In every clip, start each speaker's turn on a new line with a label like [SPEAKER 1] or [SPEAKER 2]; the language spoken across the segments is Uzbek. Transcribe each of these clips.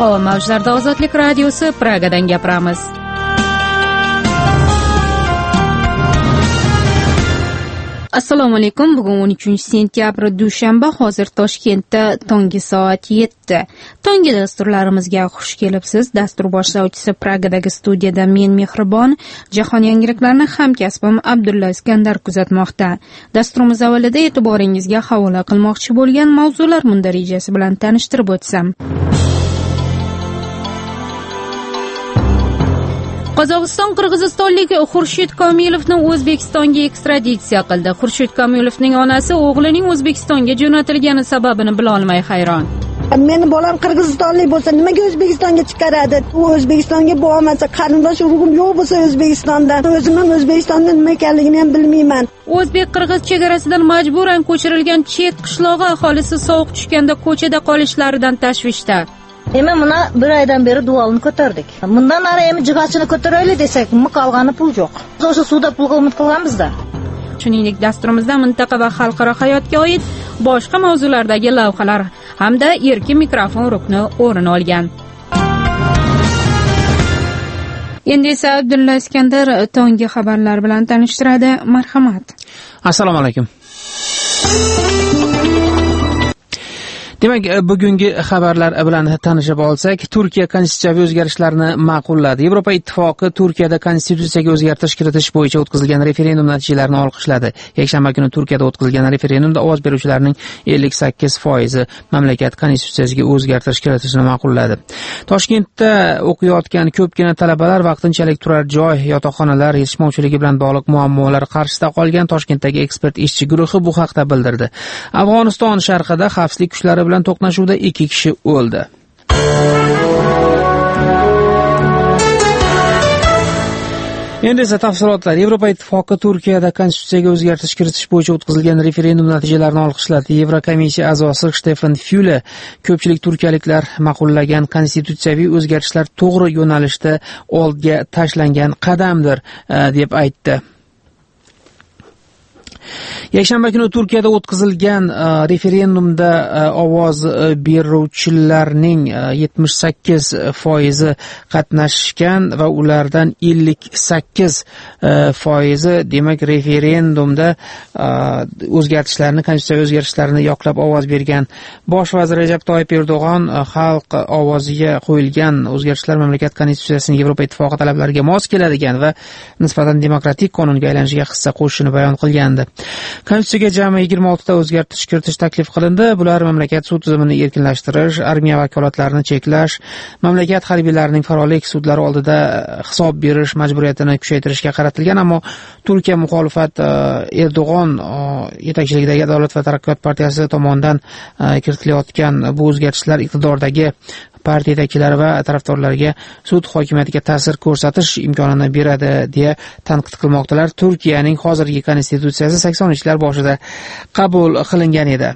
[SPEAKER 1] Havo mavjlarida Ozodlik radiosi Pragadan gapiramiz. Assalomu alaykum. Bugun 13-sentyabr dushanba. Hozir Toshkentda tongi soat 7. Tongi dasturlarimizga xush kelibsiz. Dastur boshlovchisi Pragadagi studiyada men Mehribon, jahon yangiliklarini hamkasbim Abdulla Iskandar kuzatmoqda. Dasturimiz avvalida e'tiboringizga havola qilmoqchi bo'lgan mavzular mundarijasi bilan tanishtirib o'tsam. Qozog'iston qirg'izistonlik Xurshid Komilovni O'zbekistonga ekstraditsiya qildi. Xurshid Komilovning onasi o'g'lining O'zbekistonga jo'natilgani sababini bila olmay hayron.
[SPEAKER 2] Meni bolam qirg'izistonlik bo'lsa, nimaga O'zbekistonga chiqaradi? U O'zbekistonga bormasa, qarindosh urug'im yo'q bo'lsa O'zbekistondan, o'zim ham O'zbekistonda nima ekanligini ham bilmayman.
[SPEAKER 1] O'zbek-qirg'iz chegarasidan majburan ko'chirilgan chet qishlog'i aholisi sovuq tushganda ko'chada qolishlaridan tashvishda.
[SPEAKER 3] Mana bir oydan beri dualni ko'tardik. Bundan nari jig'achini ko'taraylik desak, qolgani pul yo'q. O'sha suvda pulga umid qilganmiz-da.
[SPEAKER 1] Shuningdek, dasturimizda mintaqa va xalqaro hayotga oid boshqa mavzulardagi lavhalar hamda erkin mikrofon rukni o'rin olgan. Endi esa Abdulla Iskandar tongi xabarlar bilan tanishtiradi. Marhamat.
[SPEAKER 4] Assalomu alaykum. Demak, bugungi xabarlar bilan tanishib olsak, Turkiya konstitutsiyaviy o'zgarishlarni ma'qulladi. Yevropa Ittifoqi Turkiyada konstitutsiyaga o'zgartirish kiritish bo'yicha o'tkazilgan referendum natijalarini olqishladi. Yakshanba kuni Turkiyada o'tkazilgan referendumda ovoz beruvchilarning 58% mamlakat konstitutsiyasiga o'zgartirish kiritishni ma'qulladi. Toshkentda o'qiyotgan ko'pgina talabalar vaqtinchalik turar joy, yotoqxonalar yetishmovchiligi bilan bog'liq muammolar qarshisida qolgan. Toshkentdagi ekspert ishchi guruhi bu haqda bildirdi. Afg'oniston sharqida xavfsizlik kuchlari bilan to'qnashuvda 2 kishi o'ldi. Endi esa tafsilotlar. Yevropa Ittifoqi Turkiyada konstitutsiyaga o'zgartirish kiritish bo'yicha o'tkazilgan referendum natijalarini olqishladi. Yevrokomissiya a'zosi Stefan Füle ko'pchilik turkiyaliklar ma'qullagan konstitutsiyaviy o'zgartishlar to'g'ri yo'nalishda oldga tashlangan qadamdir deb aytdi. Yakshanba kuni Turkiyada o'tkazilgan referendumda ovoz beruvchilarning 78% qatnashgan va ulardan 58% demak referendumda o'zgartishlarni, konstitutsiyaviy o'zgartishlarni yoqlab ovoz bergan. Bosh vazir Recep Tayyip Erdo'g'on xalq ovoziga qo'yilgan o'zgartishlar mamlakat konstitutsiyasining Yevropa Ittifoqi talablariga mos keladigan va nisbatan demokratik qonunga aylanishiga hissa qo'shishini bayon qilgandi. Konstitutsiyaga jami 26 ta o'zgartirish kiritish taklif qilindi. Bular mamlakat sud tizimini erkinlashtirish, armiya vakolatlarini cheklash, mamlakat harbiylarining faollik sudlar oldida hisob berish majburiyatini kuchaytirishga qaratilgan. Ammo Turkiya muxolifat Erdo'g'on yetakchiligidagi Adolat va taraqqiyot partiyasi tomonidan kiritilayotgan bu o'zgartishlar iqtidordagi partiya yetakchilari va tarafdorlariga sud hokimiyatiga ta'sir ko'rsatish imkonini beradi deya tanqid qilmoqdalar. Turkiyaning hozirgi konstitutsiyasi 80-yillar boshida qabul qilingan edi.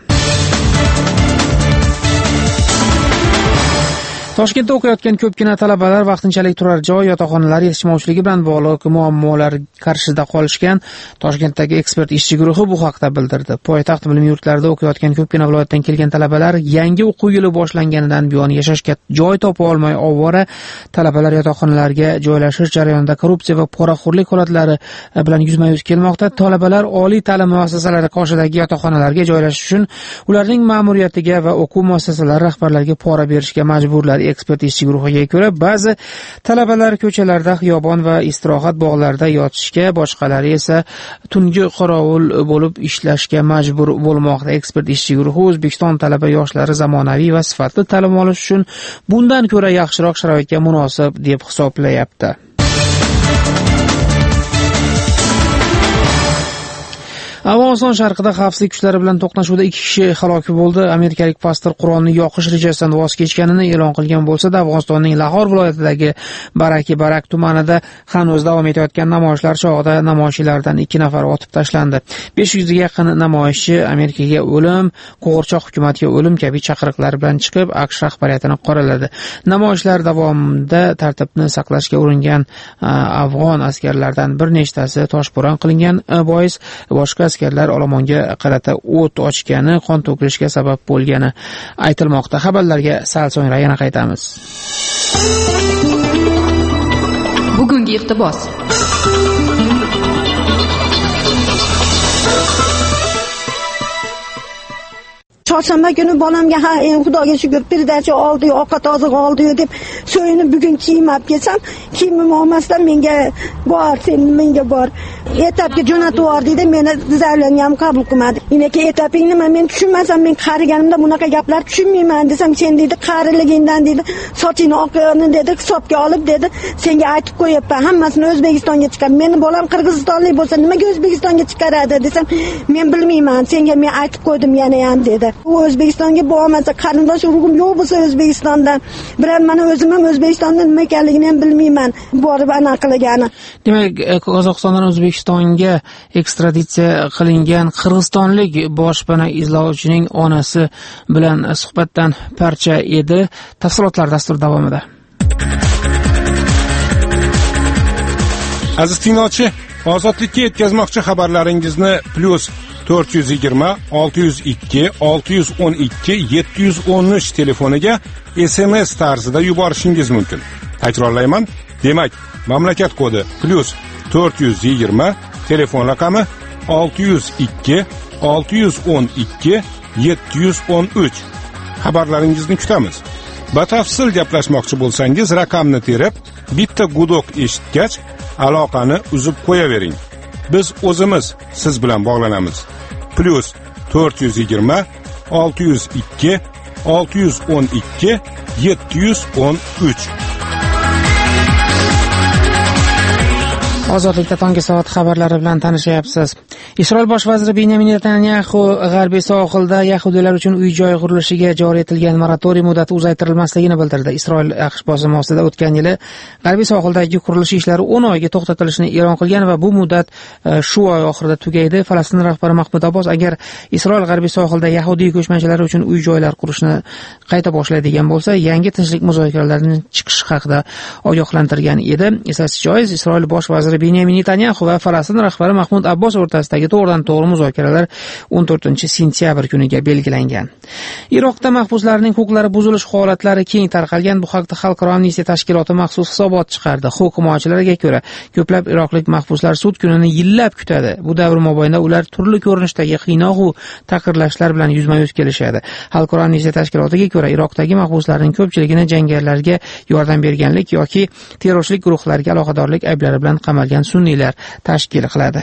[SPEAKER 4] Toshkentda o'qiyotgan ko'pgina talabalar vaqtinchalik turar joy, yotoqxonalar yetishmovchiligi bilan bog'liq muammolar qarshisida qolishgan. Toshkentdagi ekspert ishchi guruhi bu haqda bildirdi. Poytaxt bilim yurtlarida o'qiyotgan ko'pgina viloyatdan kelgan talabalar yangi o'quv yili boshlanganidan buyon yashashga joy topa olmay ovora. Talabalar yotoqxonalarga joylashish jarayonida korrupsiya va poraxo'rlik holatlari bilan yuzma-yuz kelmoqda. Talabalar oliy ta'lim muassasalari qoshidagi yotoqxonalarga joylashish uchun ularning ma'muriyatiga va o'quv muassasalari rahbarlariga pora berishga majburlar. Ekspert ishchi guruhiga ko'ra, ba'zi talabalar ko'chalarda, xiyobon va istirohat bog'larida yotishga, boshqalari esa tungi qorovul bo'lib ishlashga majbur bo'lmoqda. Ekspert ishchi guruhi O'zbekiston talaba yoshlari zamonaviy va sifatli ta'lim olish uchun bundan ko'ra yaxshiroq sharoitga munosib deb hisoblayapti. Afg'oniston sharqida xavfsizlik kuchlari bilan to'qnashuvda 2 kishi halok bo'ldi. Amerikalik pastor Qur'onni yoqish rejasidan voz kechganini e'lon qilgan bo'lsa-da, Afg'onistonning Lahor viloyatidagi Barak tumanida hanuz davom etayotgan namoyishlar chog'ida namoyishchilardan 2 nafar otib tashlandi. 500 ga yaqin namoyishchi Amerikaga o'lim, qo'g'irchoq hukumatga o'lim kabi chaqiriqlar bilan chiqib, AQSh rahbariyatini qoraladi. Namoyishlar davomida tartibni saqlashga uringan afg'on askarlardan bir nechtasi toshbo'ron qilingan bois boshqa askarlar olomonga qarata o't ochgani, qon to'kilishga sabab bo'lgani aytilmoqda. Xabarlarga sal so'ngra yana qaytamiz.
[SPEAKER 1] Bugungi iqtibos.
[SPEAKER 2] Chorshanba kuni bolamga xudoga shukur pirdachi oldi, ovqat oziq oldi deb so'yinib bugun kiyim olib kelsam, kiyimim olmasdan menga bor, sen menga bor. Etapga jo'natib yubor dedi, meni zaryani ham qabul qilmadi. Inaki etaping nima, men tushunmasam, men qariganimda bunaqa gaplar tushunmayman desam, sen dedi qariligingdan dedi, sochingni oqini dedi, hisobga olib dedi, senga aytib qo'yapman, hammasini O'zbekistonga chiqar. Meni bolam qirg'izistonlik bo'lsa, nimaga O'zbekistonga chiqaradi desam, men bilmayman, senga men aytib qo'ydim yana ham dedi. U O'zbekistonga bormasa, qarindosh urug'im yo'q bo'lsa O'zbekistondan, biroq mana o'zim ham O'zbekistonda nima ekanligini ham bilmayman, borib aniq qilgani.
[SPEAKER 4] Demak, Qozog'istondan O'zbekistonga ekstraditsiya qilingan qirg'izistonlik boshpana izlovchining onasi bilan suhbatdan parcha edi. Tafsilotlar dastur davomida.
[SPEAKER 5] Aziz tinglovchi, ozodlikka yetkazmoqchi xabarlaringizni +420 602 612 713 telefoniga SMS tarzida yuborishingiz mumkin. Takrorlayman, demak, mamlakat kodi +420, telefon raqami 602 612 713. Xabarlaringizni kutamiz. Batafsil gaplashmoqchi bo'lsangiz, raqamni terib, bitta gudok eshitgach, aloqani uzib qo'yavering. Biz o'zimiz siz bilan bog'lanamiz. +420 602 612 713.
[SPEAKER 4] Ozodlikda tonggi soat xabarlari bilan tanishyapsiz. Isroil bosh vaziri Benyamin Netanyahu g'arbiy sohilda yahudiylar uchun uy-joy qurilishiga joriy etilgan moratoriy muddati uzaytirilmasligini bildirdi. Isroil AQSh bosimi ostida o'tgan yili g'arbiy sohildagi qurilish ishlari 10 oyga to'xtatilishini e'lon qilgan va bu muddat shu oy oxirida tugaydi. Falastin rahbari Mahmud Abbos agar Isroil g'arbiy sohilda yahudiy ko'chmanchilari uchun uy-joylar qurishni qayta boshlaydigan bo'lsa, yangi tinchlik muzokaralarining chiqishi haqida ogohlantirgan edi. Eslatish joiz, Isroil bosh vaziri Benyamin Netanyahu va Falastin rahbari Mahmud Abbos o'rtasidagi to'g'ridan-to'g'ri muzokaralar 14-sentyabr kuniga belgilangan. Iroqda mahbuslarning huquqlari buzilish holatlari keng tarqalgan. Bu haqda Xalqaro amnistiya tashkiloti maxsus hisobot chiqardi. Huquq himoyachilarga ko'ra, ko'plab iroqlik mahbuslar sud kunini yillab kutadi. Bu davr mobaynida ular turli ko'rinishdagi qiynoq va taqirlashlar bilan yuzma-yuz kelishadi. Xalqaro amnistiya tashkilotiga ko'ra, Iroqdagi mahbuslarning ko'pchiligini jangarilarga yordam berganlik yoki terrorchilik guruhlariga aloqadorlik ayblari bilan qamalgan sunniylar tashkil qiladi.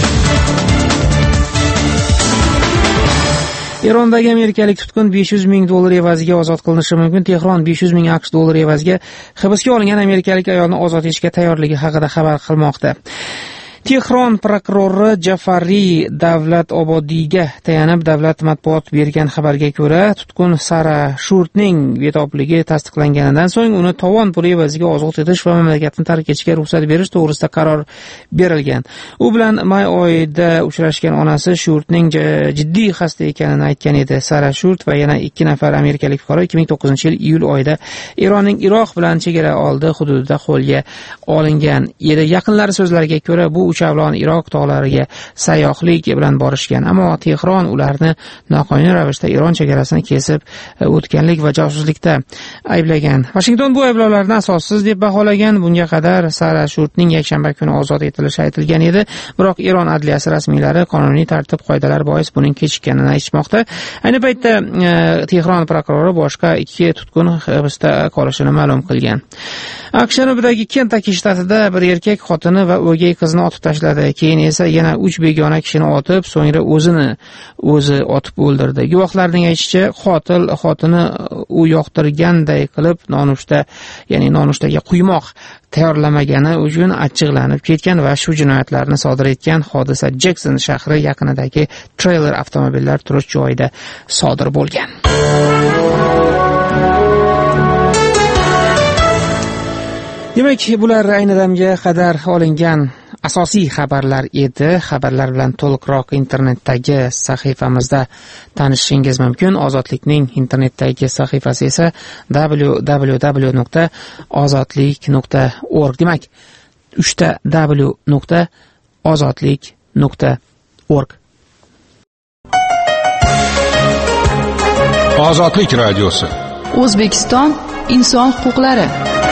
[SPEAKER 4] Erondagi amerikalik tutqun $500,000 evaziga ozod qilinishi mumkin. Tehron $500,000 evaziga hibsga olingan amerikalik ayolni ozod etishga tayyorligi haqida xabar qilmoqda. Tehron prokurori Jafari Davlat Obodiyga tayanib davlat matbuot bergan xabarga ko'ra, tutqun Sara Shurtning betobligi tasdiqlanganidan so'ng uni tovon puli evaziga ozod etish va mamlakatni tark etishga ruxsat berish to'g'risida qaror berilgan. U bilan may oyida uchrashgan onasi Shurtning jiddiy xasta ekanini aytgan edi. Sara Shurt va yana 2 nafar amerikalik fuqaro 2009-yil iyul oyida Eronning Iroq bilan chegara oldi hududida qo'lga olingan edi. Yaqinlari so'zlariga ko'ra, bu uch avlon Iroq tog'lariga sayyohlik bilan borishgan, ammo Tehron ularni noqonuniy ravishda Eron chegarasini kesib o'tganlik va josuslikda ayblagan. Washington bu ayblovlarni asossiz deb baholagan. Bunga qadar Sara Shurtning yakshanba kuni ozod etilishi aytilgan edi, biroq Eron adliyasi rasmiylari qonuniy tartib qoidalari bois buning kechikkanini aytmoqda. Ayni paytda Tehron prokurori boshqa 2 tutqun hibsda qolishini ma'lum qilgan. AQSh janubidagi Kentucky shtatida bir erkak xotini va o'gay qizni otib tashladi. Keyin esa yana 3 begona kishini otib, so'ngra o'zi otib o'ldirdi. Guvohlarning aytishicha, qotil xotini u yoqtirganday qilib nonushtaga quymoq tayyorlamagani uchun achchiqlanib ketgan va shu jinoyatlarni sodir etgan. Hodisa Jackson shahri yaqinidagi treyler avtomobillar turish joyida sodir bo'lgan. Demak, bular ayni damga qadar olingan asosiy xabarlar edi. Xabarlar bilan to'liqroq internetdagi sahifamizda tanishishingiz mumkin. Ozodlikning internetdagi sahifasi esa www.ozodlik.org. Demak, 3 ta w.ozodlik.org.
[SPEAKER 5] Ozodlik radiosi.
[SPEAKER 6] O'zbekiston inson huquqlari.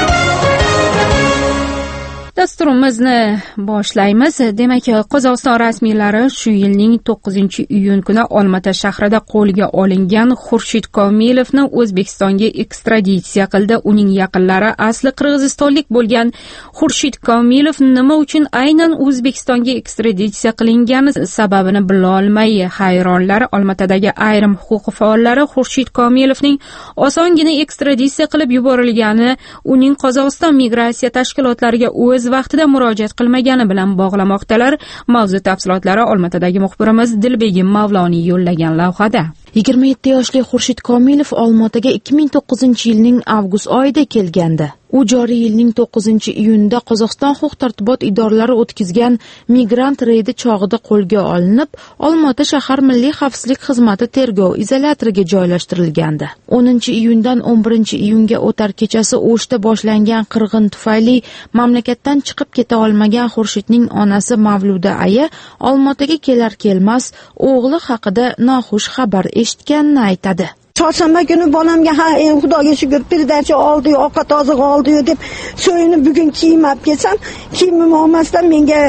[SPEAKER 1] Dasturimizni boshlaymiz. Demak, Qozog'iston rasmiylari shu yilning 9-iyun kuni Olmaota shahrida qo'lga olingan Xurshid Komilovni O'zbekistonga ekstraditsiya qildi. Uning yaqinlari asli qirg'izistonlik bo'lgan Xurshid Komilov nima uchun aynan O'zbekistonga ekstraditsiya qilingani sababini bilolmay hayronlar. Olmaotadagi ayrim huquq faollari Xurshid Komilovning osongina ekstraditsiya qilib yuborilgani uning Qozog'iston migratsiya tashkilotlariga o'z vaqtida murojaat qilmagani bilan bog'lamoqdalar. Mavzu tafsilotlari Olmaotadagi muxbirimiz Dilbegim Mavloniy yo'llagan lavhada.
[SPEAKER 7] 27 yoshli Xurshid Komilov Olmaotaga 2009-yilning avgust oyida kelgandi. U joriy yilning 9-iyunida Qozog'iston huquq-tartibot idoralari o'tkazgan migrant reydi chog'ida qo'lga olinib, Olmaota shahar Milliy xavfsizlik xizmati tergov izolyatoriga joylashtirilgandi. 10-iyundan 11-iyunga o'tar kechasi O'shda boshlangan qirg'in tufayli mamlakatdan chiqib keta olmagan Xurshidning onasi Mavluda aya Olmaotaga kelar-kelmas o'g'li haqida noxush xabar eshitganini aytadi.
[SPEAKER 2] Chorshanba kuni bolamga xudoga shukr perdacha oldi, ovqat oziq oldi deb so'yini bugun kiyim olib kelsam, kiyimim olmasdan menga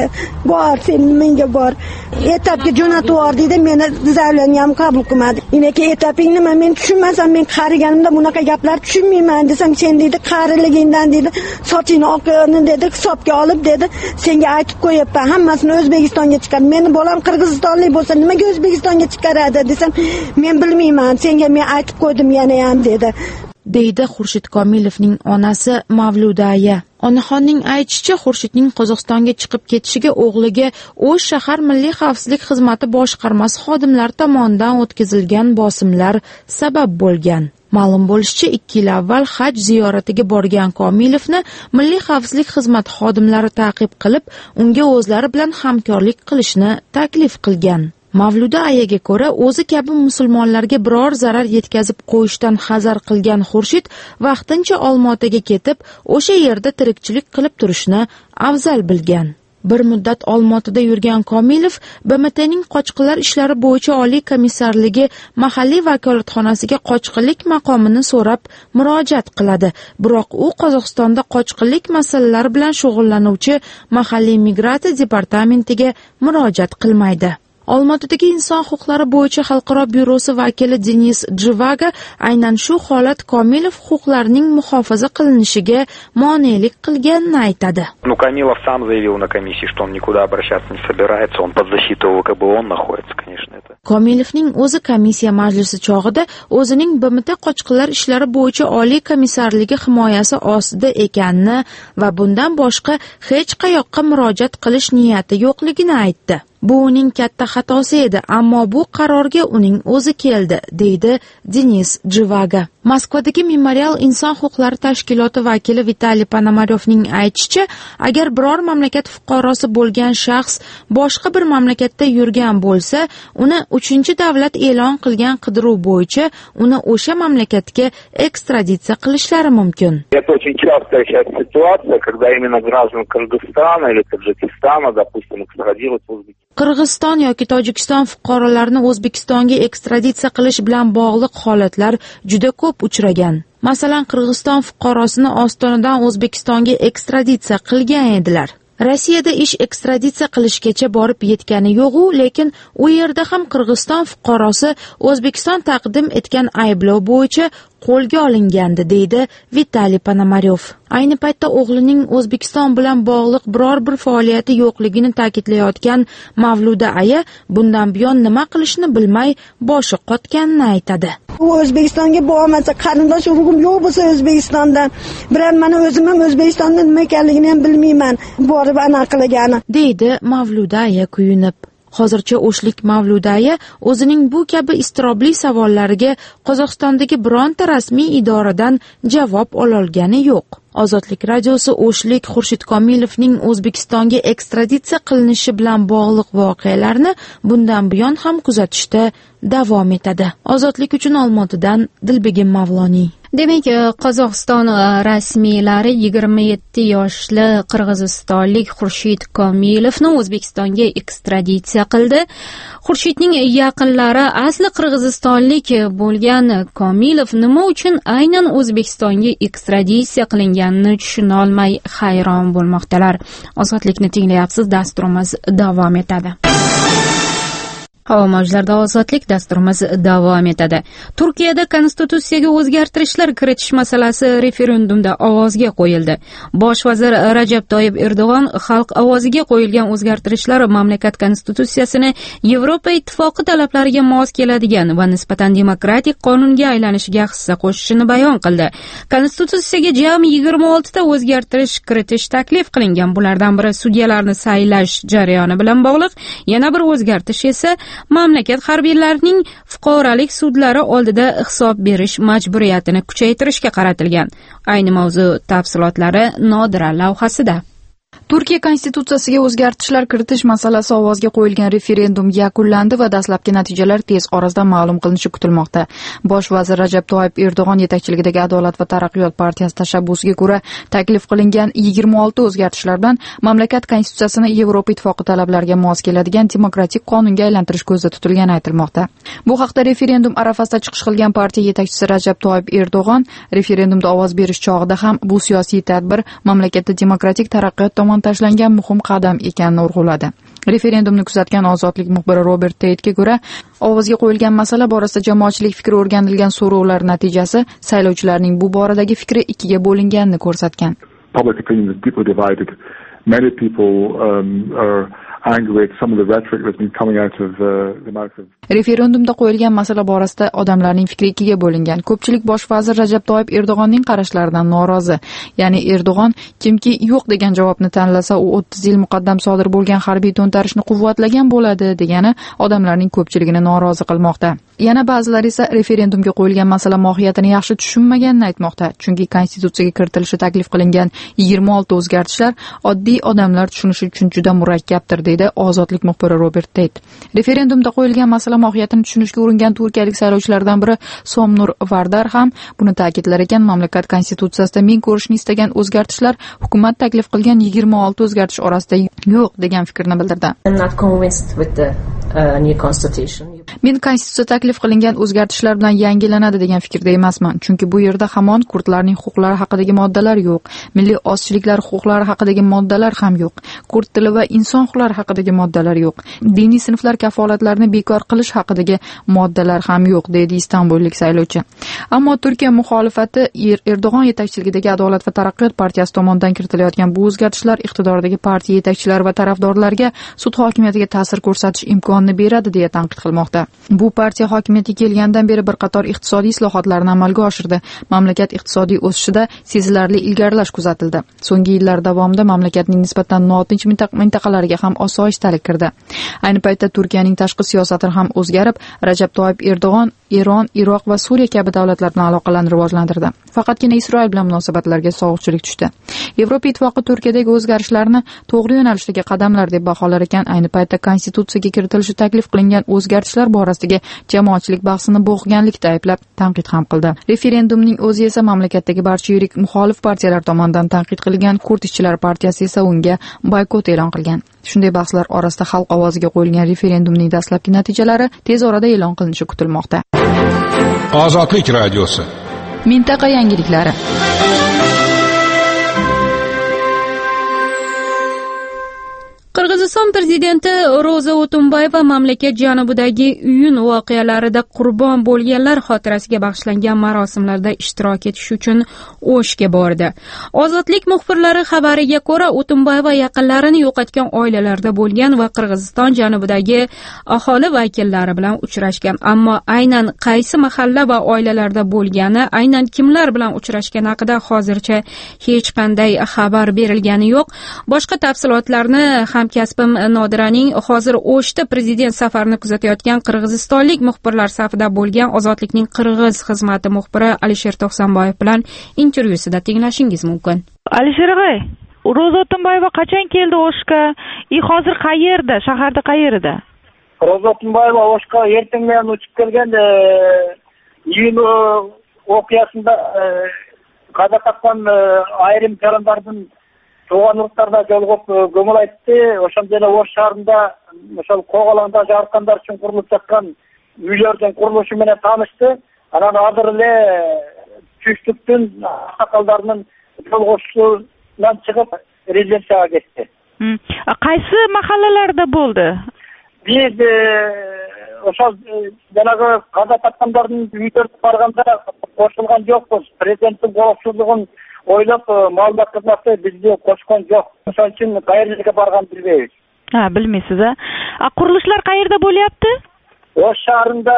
[SPEAKER 2] bor. Etapga jo'natib yubordi dedi, meni zavlaniyam qabul qilmadi. Inaki etaping nima, men tushunmasam, men qariganimda bunaqa gaplar tushunmayman desam, sen dedi qariligingdan dedi, sochingni oqini dedi, hisobga olib dedi, senga aytib qo'yapman, hammasini O'zbekistonga chiqar. Meni bolam qirg'izistonlik bo'lsa, nimaga O'zbekistonga chiqaradi desam, men bilmayman, senga men aytib qo'ydim yana ham dedi.
[SPEAKER 7] Deydi Xurshid Komilovning onasi Mavluda aya. Onaxonning aytishicha, Xurshidning Qozog'istonga chiqib ketishiga o'g'liga O'sh shahar Milliy xavfsizlik xizmati boshqarmasi xodimlari tomonidan o'tkazilgan bosimlar sabab bo'lgan. Ma'lum bo'lishicha, 2 yil avval haj ziyoratiga borgan Komilovni Milliy xavfsizlik xizmati xodimlari ta'qib qilib, unga o'zlari bilan hamkorlik qilishni taklif qilgan. Mavluda ayaga ko'ra, o'zi kabi musulmonlarga biror zarar yetkazib qo'yishdan hazar qilgan Xurshid vaqtincha Olmaotaga ketib, o'sha yerda tirikchilik qilib turishni afzal bilgan. Bir muddat Olmaotada yurgan Komilov BMTning qochqinlar ishlari bo'yicha oliy komissarligi mahalliy vakolatxonasiga qochqinlik maqomini so'rab murojaat qiladi. Biroq u Qozog'istonda qochqinlik masalalari bilan shug'ullanuvchi mahalliy migratsiya departamentiga murojaat qilmaydi. Olmaotadagi inson huquqlari bo'yicha xalqaro byurosi vakili Denis Jivaga aynan shu holat Komilov huquqlarining muhofaza qilinishiga monelik qilganini aytadi.
[SPEAKER 8] Komilov сам заявил на комиссии, что он никуда обращаться не собирается, он под защитой ВКБ находится, конечно, это.
[SPEAKER 7] Komilovning o'zi komissiya majlisi chog'ida o'zining BMT qochqinlar ishlari bo'yicha oliy komissarligi himoyasi ostida ekanini va bundan boshqa hech qayoqqa murojaat qilish niyati yo'qligini aytdi. Bu uning katta xatosi edi, ammo bu qarorga uning o'zi keldi, deydi Denis Jivaga. Moskvadagi Memorial inson huquqlari tashkiloti vakili Vitaliy Ponomaryovning aytishicha, agar biror mamlakat fuqarosi bo'lgan shaxs boshqa bir mamlakatda yurgan bo'lsa, uni 3-davlat e'lon qilgan qidiruv bo'yicha uni o'sha mamlakatga ekstraditsiya qilishlari mumkin.
[SPEAKER 8] Это очень частая сейчас ситуация, когда именно граждан Кыргызстана или Таджикистана, допустим, экстрадируют в Узбекистан.
[SPEAKER 7] Qirg'iziston yoki Tojikiston fuqarolarini O'zbekistonga ekstraditsiya qilish bilan bog'liq holatlar juda ko'p uchragan. Masalan, Qirg'iziston fuqarosini Ostonadan O'zbekistonga ekstraditsiya qilgan edilar. Rossiyada ish ekstraditsiya qilishgacha borib yetgani yo'q-u, lekin u yerda ham Qirg'iziston fuqarosi O'zbekiston taqdim etgan ayblov bo'yicha qo'lga olingandi, deydi Vitaliy Ponomaryov. Ayni paytda o'g'lining O'zbekiston bilan bog'liq biror bir faoliyati yo'qligini ta'kidlayotgan Mavluda aya bundan buyon nima qilishni bilmay boshi qotganini aytadi.
[SPEAKER 2] U O'zbekistonga bormasa, qarindosh urug'im yo'q bo'lsa O'zbekistondan, bilan mana o'zim ham O'zbekistonda nima ekanligini ham bilmayman, borib anaqa qilgani,
[SPEAKER 7] deydi Mavluda aya kuyunib. Hozircha o'shlik Mavluda aya o'zining bu kabi iztirobli savollariga Qozog'istondagi bironta rasmiy idoradan javob ololgani yo'q. Ozodlik radiosi o'shlik Xurshid Komilovning O'zbekistonga ekstraditsiya qilinishi bilan bog'liq voqealarni bundan buyon ham kuzatishda davom etadi. Ozodlik uchun Olmaotadan Dilbegim Mavloniy.
[SPEAKER 1] Demak, Qozog'iston rasmiylari 27 yoshli qirg'izistonlik Xurshid Komilovni O'zbekistonga ekstraditsiya qildi. Xurshidning yaqinlari asli qirg'izistonlik bo'lgan Komilov nima uchun aynan O'zbekistonga ekstraditsiya qilinganini tushuna olmay hayron bo'lmoqdalar. Ozodlikni tinglayapsiz, dasturimiz davom etadi. Havo mavjlarida ozodlik dasturimiz davom etadi. Turkiyada konstitutsiyaga o'zgartirishlar kiritish masalasi referendumda ovozga qo'yildi. Bosh vazir Rajab Toyyib Erdo'g'on xalq ovoziga qo'yilgan o'zgartirishlar mamlakat konstitutsiyasini Yevropa ittifoqi talablariga mos keladigan va nisbatan demokratik qonunga aylanishiga hissa qo'shishini bayon qildi. Konstitutsiyaga jami 26 ta o'zgartirish kiritish taklif qilingan. Bulardan biri sudyalarni saylash jarayoni bilan bog'liq, yana bir o'zgartirish esa mamlakat harbiylarining fuqarolik sudlari oldida hisob berish majburiyatini kuchaytirishga qaratilgan. Ayni mavzu tafsilotlari Nodira lavhasida.
[SPEAKER 6] Turkiya konstitutsiyasiga o'zgartirishlar kiritish masalasi ovozga qo'yilgan referendum yakunlandi va dastlabki natijalar tez orada ma'lum qilinishi kutilmoqda. Bosh vazir Rajab Toyyib Erdo'g'on yetakchiligidagi Adolat va taraqqiyot partiyasi tashabbusiga ko'ra taklif qilingan 26 o'zgartirishlar bilan mamlakat konstitutsiyasini Yevropa ittifoqi talablariga mos keladigan demokratik qonunga aylantirish ko'zda tutilgani aytilmoqda. Bu haqda referendum arafasida chiqish qilgan partiya yetakchisi Rajab Toyyib Erdo'g'on referendumda ovoz berish chog'ida ham bu siyosiy tadbir mamlakatda demokratik taraqqiyot tomon tashlangan muhim qadam ekanini urg'uladi. Referendumni kuzatgan ozodlik muxbiri Robert Tate'ga ko'ra, ovozga qo'yilgan masala borasida jamoatchilik fikri o'rganilgan so'rovlar natijasi saylovchilarning bu boradagi fikri ikkiga bo'linganini ko'rsatgan.
[SPEAKER 9] Public opinion is deeply divided. Many people are angry at some of the rhetoric that's been coming out of the mouth of.
[SPEAKER 6] Referendumda qo'yilgan masala borasida odamlarning fikri ikkiga bo'lingan. Ko'pchilik bosh vazir Rajab Toyyib Erdo'g'onning qarashlaridan norozi. Ya'ni Erdo'g'on kimki yo'q degan javobni tanlasa, u 30 yil muqaddam sodir bo'lgan harbiy to'ntarishni quvvatlagan bo'ladi degani odamlarning ko'pchiligini norozi qilmoqda. Yana ba'zilar esa referendumga qo'yilgan masala mohiyatini yaxshi tushunmaganini aytmoqda. Chunki konstitutsiyaga kiritilishi taklif qilingan 26 o'zgartirishlar oddiy odamlar tushunishi uchun juda murakkabdir, deydi ozodlik muxbiri Robert Tate. Referendumda qo'yilgan masala mohiyatini tushunishga uringan turkiyalik saylovchilardan biri Somnur Vardar ham buni ta'kidlar ekan. Mamlakat konstitutsiyasida men ko'rishni istagan o'zgartirishlar hukumat taklif qilgan 26 o'zgartirish orasida yo'q degan fikrni bildirdi. Men konstitutsiya taklif qilingan o'zgartirishlar bilan yangilanadi degan fikrda emasman, chunki bu yerda hamon kurdlarning huquqlari haqidagi moddalar yo'q, milliy ozchiliklar huquqlari haqidagi moddalar ham yo'q, kurd tili va inson huquqlari haqidagi moddalar yo'q, diniy sinflar kafolatlarini bekor qilish haqidagi moddalar ham yo'q, deydi istanbullik saylovchi. Ammo Turkiya muxolifati Erdo'g'on yetakchiligidagi Adolat va taraqqiyot partiyasi tomonidan kiritilayotgan bu o'zgartirishlar iqtidordagi partiya yetakchilari va tarafdorlariga sud hokimiyatiga ta'sir ko'rsatish imkonini beradi deya tanqid qilmoqda. Bu partiya hokimiyatga kelgandan beri bir qator iqtisodiy islohotlarni amalga oshirdi. Mamlakat iqtisodiy o'sishida sezilarli ilgarilash kuzatildi. So'nggi yillar davomida mamlakatning nisbatan notinch mintaqalariga ham osoyishtalik kirdi. Ayni paytda Turkiyaning tashqi siyosati ham o'zgarib, Rajab Toyyib Erdo'g'on Eron, Iroq va Suriya kabi davlatlar bilan aloqalarni rivojlantirdi. Faqatgina Isroil bilan munosabatlarga sovuqchilik tushdi. Yevropa ittifoqi Turkiyadagi o'zgarishlarni to'g'ri yo'nalishdagi qadamlar deb baholar ekan. Ayni paytda konstitutsiyaga kiritilishi taklif qilingan o'zgarishlar borasidagi jamoatchilik bahsini bo'g'ganlikda ayblab tanqid ham qildi. Referendumning o'zi esa mamlakatdagi barcha yirik muxolif partiyalar tomonidan tanqid qilingan Kurd ishchilar partiyasi esa unga boykot e'lon qilgan. Shunday bahslar orasida xalq ovoziga qo'yilgan referendumning dastlabki natijalari tez orada e'lon qilinishi kutilmoqda.
[SPEAKER 5] Ozodlik radiosi.
[SPEAKER 6] Mintaqa yangiliklari.
[SPEAKER 1] Qirg'iziston prezidenti Ro'za O'tunbayeva mamlakat janubidagi uyun voqealarida qurbon bo'lganlar xotirasiga bag'ishlangan marosimlarda ishtirok etish uchun O'shga bordi. Ozodlik muxbirlari xabariga ko'ra, O'tunbayeva yaqinlarini yo'qotgan oilalarda bo'lgan va Qirg'iziston janubidagi aholi vakillari bilan uchrashgan. Ammo aynan qaysi mahalla va oilalarda bo'lgani, aynan kimlar bilan uchrashgani haqida hozircha hech qanday xabar berilgani yo'q. Boshqa tafsilotlarni hamkasbim Nodiraning hozir O'shda prezident safarini kuzatayotgan qirg'izistonlik muxbirlar safida bo'lgan Ozodlikning qirg'iz xizmati muxbiri Alisher To'xsanboyev bilan intervyusida tinglashingiz mumkin.
[SPEAKER 10] Alisher og'ay, Ro'za O'tunbayeva qachon keldi O'shga? Hozir qayerda? Shaharda qayerda?
[SPEAKER 8] Ro'za O'tunbayeva O'shga ertangan uchib kelganda, iyun
[SPEAKER 11] окуясында каза тапкан айрым жарандардын тууган уруктарына жолугуп көңүл айтты. Ошондой эле Ош шаарында ошол кок алаңда жараткандар үчүн курулуп жаткан үйлөрдүн курулушу менен таанышты. Анан азыр эле түштүктүн аксакалдарынын жолугушуунан чыгып резиденцияга кетти.
[SPEAKER 10] Кайсы махаллаларда болду?
[SPEAKER 11] Биз ошол жанагы каза тапкандардын үйлөрүнө барганда кошулган жокпуз. Президенттин коопсуздугун ойлоп маалымат кызматы бизди кошкон жок. Ошон үчүн кайер жерге барганын билбейбиз.
[SPEAKER 10] Билмейсиз, Курулушлар кайерде болуяпты?
[SPEAKER 11] Ош шаарында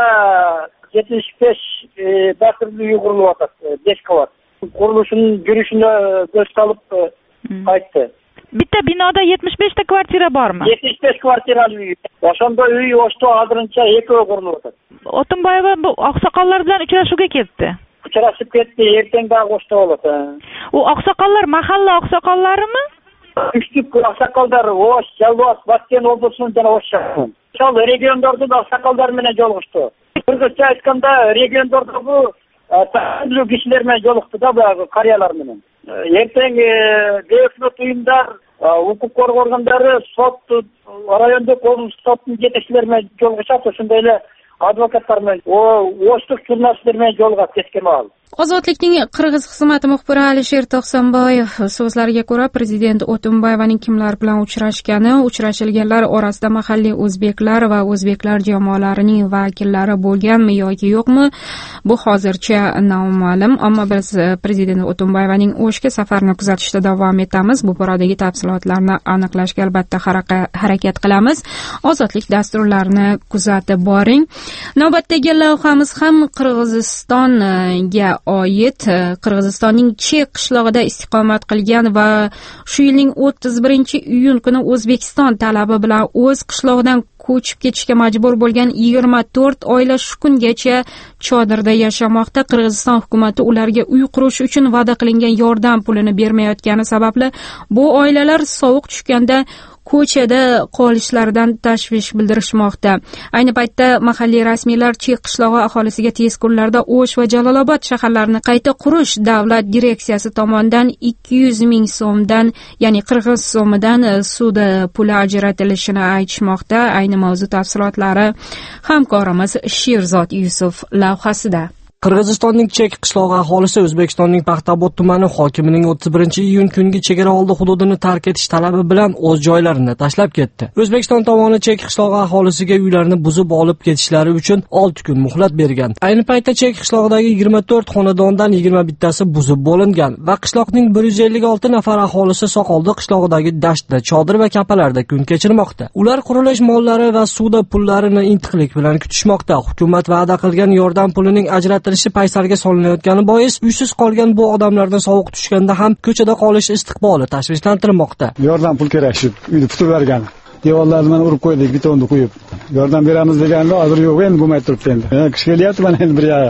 [SPEAKER 11] 75 дастурлуу үй курулуп атат, 5 кабат. Курулушунун жүрүшүнө көз салып кайтты.
[SPEAKER 10] Bitta binoda 75 ta kvartira bormi?
[SPEAKER 11] 75 kvartirali uy. Ошондой үй Ошто азырынча экөө курулуп атат.
[SPEAKER 10] Отунбаева бу аксакаллар менен учурашууга кетти.
[SPEAKER 11] Учурашып кетти, эртең дагы Ошто болот.
[SPEAKER 10] У аксакаллар махалла аксакалларымы?
[SPEAKER 11] Үчтүк аксакалдар Ош, Жалбас, Баткен облусунун жана Ош шаарынын. Ошол региондордун аксакалдары менен жолугушту. Кыргызча айтканда региондордогу таандуу кишилер менен жолукту да баягы карыялар менен. Эртең бейөкмөт уюмдар, укук коргоо органдары, сот, райондук облустук соттун жетекчилери менен жолугушат, ошондой эле адвокаттар менен, оштук журналисттер менен жолугат кечке маал.
[SPEAKER 1] Ozodlikning Qirg'iz xizmati muxbiri Alisher To'xsanboyev so'zlariga ko'ra, prezident O'tunbayevaning kimlar bilan uchrashgani, uchrashilganlar orasida mahalliy o'zbeklar va o'zbeklar jamoalarining vakillari bo'lganmi yoki yo'qmi, bu hozircha noma'lum, ammo biz prezident O'tunbayevaning O'shga safarini kuzatishda davom etamiz. Bu boradagi tafsilotlarni aniqlashga albatta harakat qilamiz. Ozodlik dasturlarini kuzatib boring. Navbatdagi lavhamiz ham Qirg'izistonga oid. Qirg'izistonning Chek qishlog'ida istiqomat qilgan va shu yilning 31-iyun kuni O'zbekiston talabi bilan o'z qishlog'idan ko'chib ketishga majbur bo'lgan 24 oila shu kungacha chodirda yashamoqda. Qirg'iziston hukumati ularga uy qurish uchun va'da qilingan yordam pulini bermayotgani sababli bu oilalar sovuq tushganda ko'chada qolishlaridan tashvish bildirishmoqda. Ayni paytda mahalliy rasmiylar Chek qishlog'i aholisiga tez kunlarda O'sh va Jalolobod shaharlarini qayta qurish davlat direksiyasi tomonidan 200 ming so'mdan, ya'ni qirg'iz so'midan sud puli ajratilishini aytishmoqda. Ayni mavzu tafsilotlari hamkorimiz Sherzod Yusuf lavhasida.
[SPEAKER 12] Qirg'izistonning Chek qishlog'i aholisi O'zbekistonning Paxtabod tumani hokimining 31-iyun kungi chegara oldi hududini tark etish talabi bilan o'z joylarini tashlab ketdi. O'zbekiston tomoni Chek qishlog'i aholisiga uylarini buzib olib ketishlari uchun 6 kun muhlat bergan. Ayni paytda Chek qishlog'idagi 24 xonadondan 21 tasi buzib bo'lingan va qishloqning 156 nafar aholisi Soqoldi qishlog'idagi dashtda, chodir va kapalarda kun kechirmoqda. Ular qurilish mollari va suvda pullarini intiqlik bilan kutishmoqda. Hukumat va'da qilgan yordam pulining ajratilishi paysarga solinayotgani bois uysiz qolgan bu odamlardan sovuq tushganda ham ko'chada qolish istiqboli tashvishlantirmoqda.
[SPEAKER 13] Yordam pul kerak shu uyni tutib bergan. Devorlarni mana urib qo'ydik, betonni qo'yib. Yordam beramiz deganda hozir yo'q, endi bo'lmay turibdi endi. Qish kelyapti mana endi bir yoq.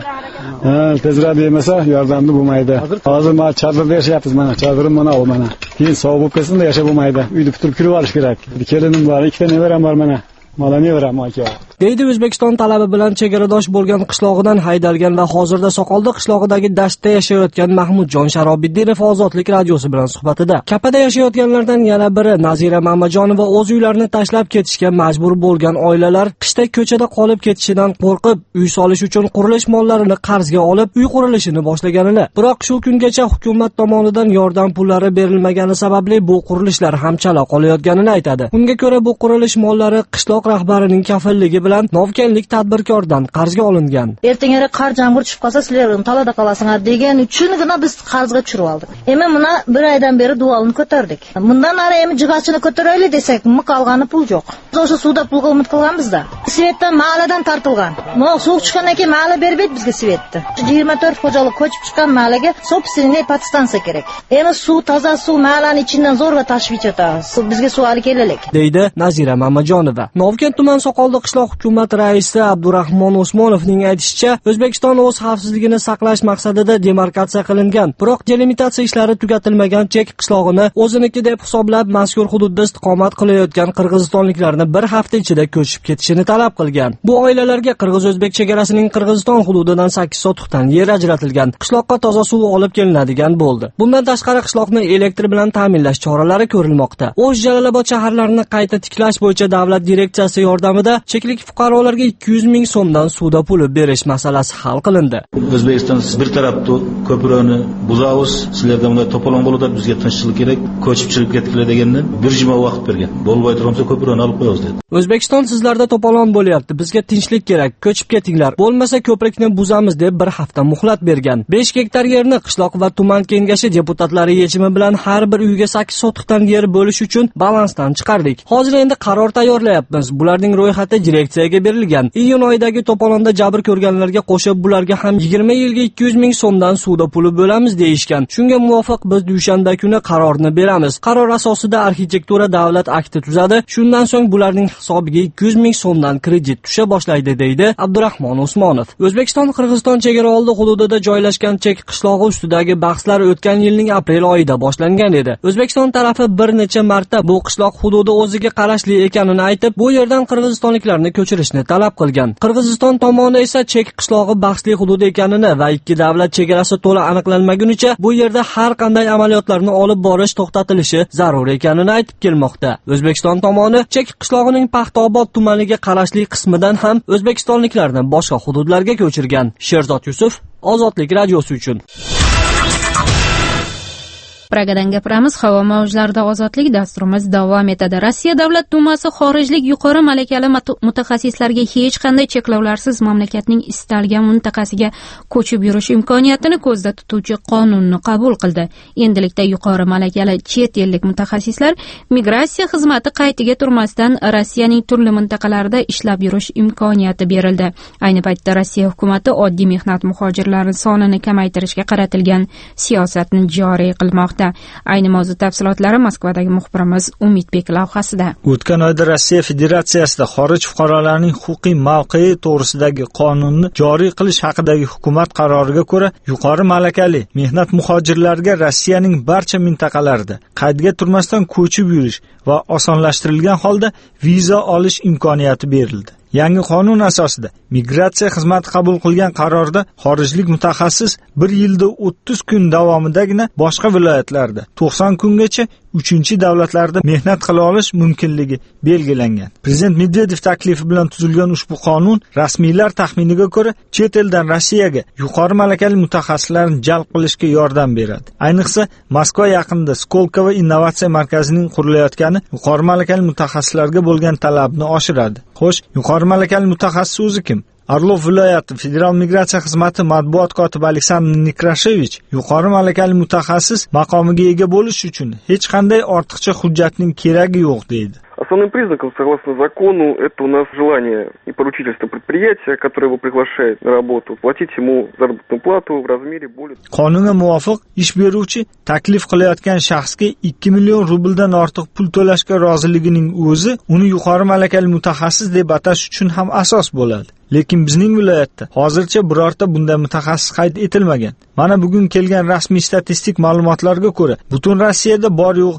[SPEAKER 13] Tezroq demasa yordamni bo'lmaydi. Hozir mana chodirda yashayapmiz mana. Chodirim mana u mana. Keyin sovuq bo'lib ketsin-da yashab bo'lmaydi. Uyni tutib kirib olish kerak. Kelinim bor, ikkita nevaram bor mana. deydi O'zbekiston talabi bilan chegaradosh bo'lgan qishlog'idan haydalgan va hozirda Soqoldi qishlog'idagi dashtda yashayotgan Mahmudjon Sharobiddinov Ozodlik radiosi bilan suhbatida. Kapada yashayotganlardan yana biri Nazira Mamajonova o'z uylarini tashlab ketishga majbur bo'lgan oilalar qishda ko'chada qolib ketishidan qo'rqib, uy solish uchun qurilish mollarini qarzga olib, uy qurilishini boshlaganlar. Biroq shu kungacha hukumat tomonidan yordam pullari berilmagani sababli bu qurilishlar ham chala qolayotganini aytadi. Unga ko'ra bu qurilish mollari qishloq rahbarining kafilligi bilan novkenlik tadbirkordan qarzga olingan.
[SPEAKER 3] Ertengeri qor yomg'ir tushib qolsa, sizlar talada qolasizlar degan uchungina biz qarzga tushirib oldik. Endi mana bir oydan beri duolni ko'tardik. Bundan nari endi jig'achini ko'taraylik desak, qolgani pul yo'q. Biz o'sha suvda pulga umid qilganmiz-da. Svetdan mahalladan tortilgan. Mo'q suv chiqqandan keyin mahalla bermaydi bizga svetni. 24 xo'jalik ko'chib chiqqan mahallaga собственный podstansiya kerak. Endi suv toza suv mahallaning ichidan zo'rg'a tashib ketadi. Bizga suv olib kelalik,
[SPEAKER 12] deydi Nazira Mamajonova. Novkent tuman Soqoldi qishloq hukumat raisi Abdurahmon Usmonovning aytishicha, O'zbekiston o'z xavfsizligini saqlash maqsadida demarkatsiya qilingan, biroq delimitatsiya ishlari tugatilmagan chek qishlog'ini o'ziniki deb hisoblab, mazkur hududda istiqomat qilayotgan qirg'izistonliklarni bir hafta ichida ko'chib ketishini talab qilgan. Bu oilalarga qirg'iz-o'zbek chegarasining Qirg'iziston hududidan 8 sotixdan yer ajratilgan, qishloqqa toza suv olib kelinadigan bo'ldi. Bundan tashqari qishloqni elektr bilan ta'minlash choralari ko'rilmoqda. O'sh Jalolobod shaharlarini qayta tiklash bo'yicha davlat direksiyasi yordamida cheklik fuqarolarga 200 ming so'mdan suda puli berish masalasi hal qilindi.
[SPEAKER 14] O'zbekiston bir tarafda ko'pironi buzamiz, sizlarda bunday to'polon bo'ladi, bizga tinchlik kerak, ko'chib chiqib ketkilar degandan bir juma vaqt bergan. Bo'lmay tursa ko'pironi olib qo'yamiz dedi.
[SPEAKER 12] O'zbekiston sizlarda to'polon bo'lyapti, bizga tinchlik kerak, ko'chib ketinglar, bo'lmasa ko'prikni buzamiz deb bir hafta muhlat bergan. 5 gektar yerni qishloq va tuman kengashi deputatlari yechimi bilan har bir uyga 8 sotixdan yer bo'lish uchun balansdan chiqardik. Hozir endi qaror tayyorlayapmiz. Bularning ro'yxati direksiyaga berilgan. Iyun oyidagi to'polonda jabr ko'rganlarga qo'shib bularga ham 20 yilga 200 ming so'mdan suda puli bo'lamiz deyishgan. Shunga muvofiq biz dushanba kuni qarorni beramiz. Qaror asosida arxitektura davlat akti tuzadi. Shundan so'ng bularning hisobiga 200 ming so'mdan kredit tusha boshlaydi, deydi Abdurahmon Usmonov. O'zbekiston Qirg'iziston chegara oldi hududida joylashgan chek qishlog'i ustidagi bahslar o'tgan yilning aprel oyida boshlangan edi. O'zbekiston tarafi bir necha marta bu qishloq hududi o'ziga qarashli ekanini aytib, bu yerdan qirg'izistonliklarni ko'chirishni talab qilgan. Qirg'iziston tomoni esa chek qishlog'i bahsli hudud ekanini va ikki davlat chegarasi to'la aniqlanmagunicha bu yerda har qanday amaliyotlarni olib borish to'xtatilishi zarur ekanini aytib kelmoqda. O'zbekiston tomoni chek qishlog'ining Paxtaobod tumaniga qarashli qismidan ham o'zbekistonliklarni boshqa hududlarga ko'chirgan. Sherzod Yusuf, Ozodlik radiosi uchun.
[SPEAKER 1] Pragadan gapiramiz. Havo mavjlarida ozodlik dasturimiz davom etadi. Rossiya Davlat Dumasi xorijlik yuqori malakali mutaxassislarga hech qanday cheklovlarsiz mamlakatning istalgan mintaqasiga ko'chib yurish imkoniyatini ko'zda tutuvchi qonunni qabul qildi. Endilikda yuqori malakali chet ellik mutaxassislar migratsiya xizmati qaytiga turmasdan Rossiyaning turli mintaqalarida ishlab yurish imkoniyati berildi. Ayni paytda Rossiya hukumati oddiy mehnat muhojirlari sonini kamaytirishga qaratilgan siyosatni joriy qilmoqda. Ayni mavzu tafsilotlari Moskvadagi muxbirimiz Umidbek lavhasida.
[SPEAKER 15] O'tgan oyda Rossiya Federatsiyasida xorij fuqarolarining huquqiy mavqei to'g'risidagi qonunni joriy qilish haqidagi hukumat qaroriga ko'ra, yuqori malakali mehnat muhojirlariga Rossiyaning barcha mintaqalarida qaydga turmasdan ko'chib yurish va osonlashtirilgan holda viza olish imkoniyati berildi. Yangi qonun asosida migratsiya xizmati qabul qilgan qarorda xorijlik mutaxassis 1 yilda 30 kun davomidagina boshqa viloyatlarda 90 kungacha 3-davlatlarda mehnat qila olish mumkinligi belgilangan. Prezident Medvedev taklifi bilan tuzilgan ushbu qonun rasmiylar taxminiga ko'ra chet eldan Rossiyaga yuqori malakali mutaxassislarni jalb qilishga yordam beradi. Ayniqsa Moskva yaqinida Skolkovo innovatsiya markazining qurilayotgani yuqori malakali mutaxassislarga bo'lgan talabni oshiradi. Xo'sh, yuqori malakali mutaxassis o'zi kim? Orlov viloyati Federal migratsiya xizmati matbuot kotibi Aleksandr Nekrashevich yuqori malakali mutaxassis maqomiga ega bo'lish uchun hech qanday ortiqcha hujjatning keragi yo'q deydi.
[SPEAKER 16] Основным признаком, согласно закону, это у нас желание и поручительство предприятия, которое его приглашает на работу, платить ему заработную плату в размере более...
[SPEAKER 15] Qonunga muvofiq ish beruvchi taklif qilayotgan shaxsga 2 million rubldan ortiq pul to'lashga roziligining o'zi uni yuqori malakali mutaxassis deb atash uchun ham asos bo'ladi. Lekin bizning viloyatda hozircha birorta bunday mutaxassis qayd etilmagan. Mana bugun kelgan rasmiy statistik ma'lumotlarga ko'ra, butun Rossiyada bor yo'q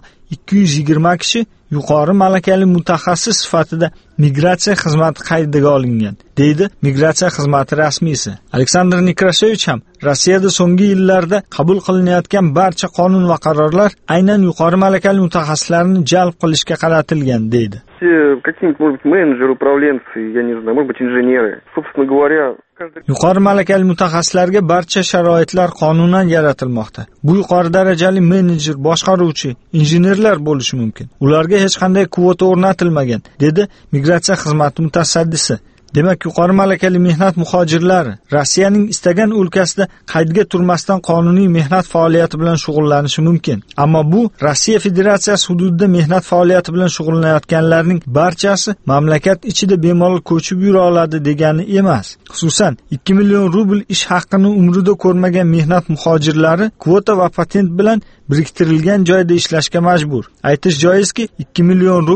[SPEAKER 15] 220 kishi yuqori malakali mutaxassis sifatida migratsiya xizmati qaydiga olingan, deydi migratsiya xizmati rasmiysi. Aleksandr Nekrashevich ham Rossiyada so'nggi yillarda qabul qilinayotgan barcha qonun va qarorlar aynan yuqori malakali mutaxassislarni jalb qilishga qaratilgan, deydi.
[SPEAKER 16] Какие-нибудь, может быть, менеджеры, управленцы, я не знаю, может быть, инженеры. Собственно говоря,
[SPEAKER 15] yuqori malakali mutaxassislarga barcha sharoitlar qonunan yaratilmoqda. Bu yuqori darajali menejer, boshqaruvchi, injenerlar bo'lishi mumkin. Ularga hech qanday kvota o'rnatilmagan, dedi migratsiya xizmati mutasaddisi. Demak, yuqori malakali mehnat muhojirlari Rossiyaning istagan o'lkasida qaydga turmasdan qonuniy mehnat faoliyati bilan shug'ullanishi mumkin. Ammo bu Rossiya Federatsiyasi hududida mehnat faoliyati bilan shug'ullanayotganlarning barchasi mamlakat ichida bemalol ko'chib yura oladi degani emas. Xususan, 2 million rubl ish haqqini umrida ko'rmagan mehnat muhojirlari kvota va patent bilan biriktirilgan joyda ishlashga majbur. Aytish joizki, 2 million rubl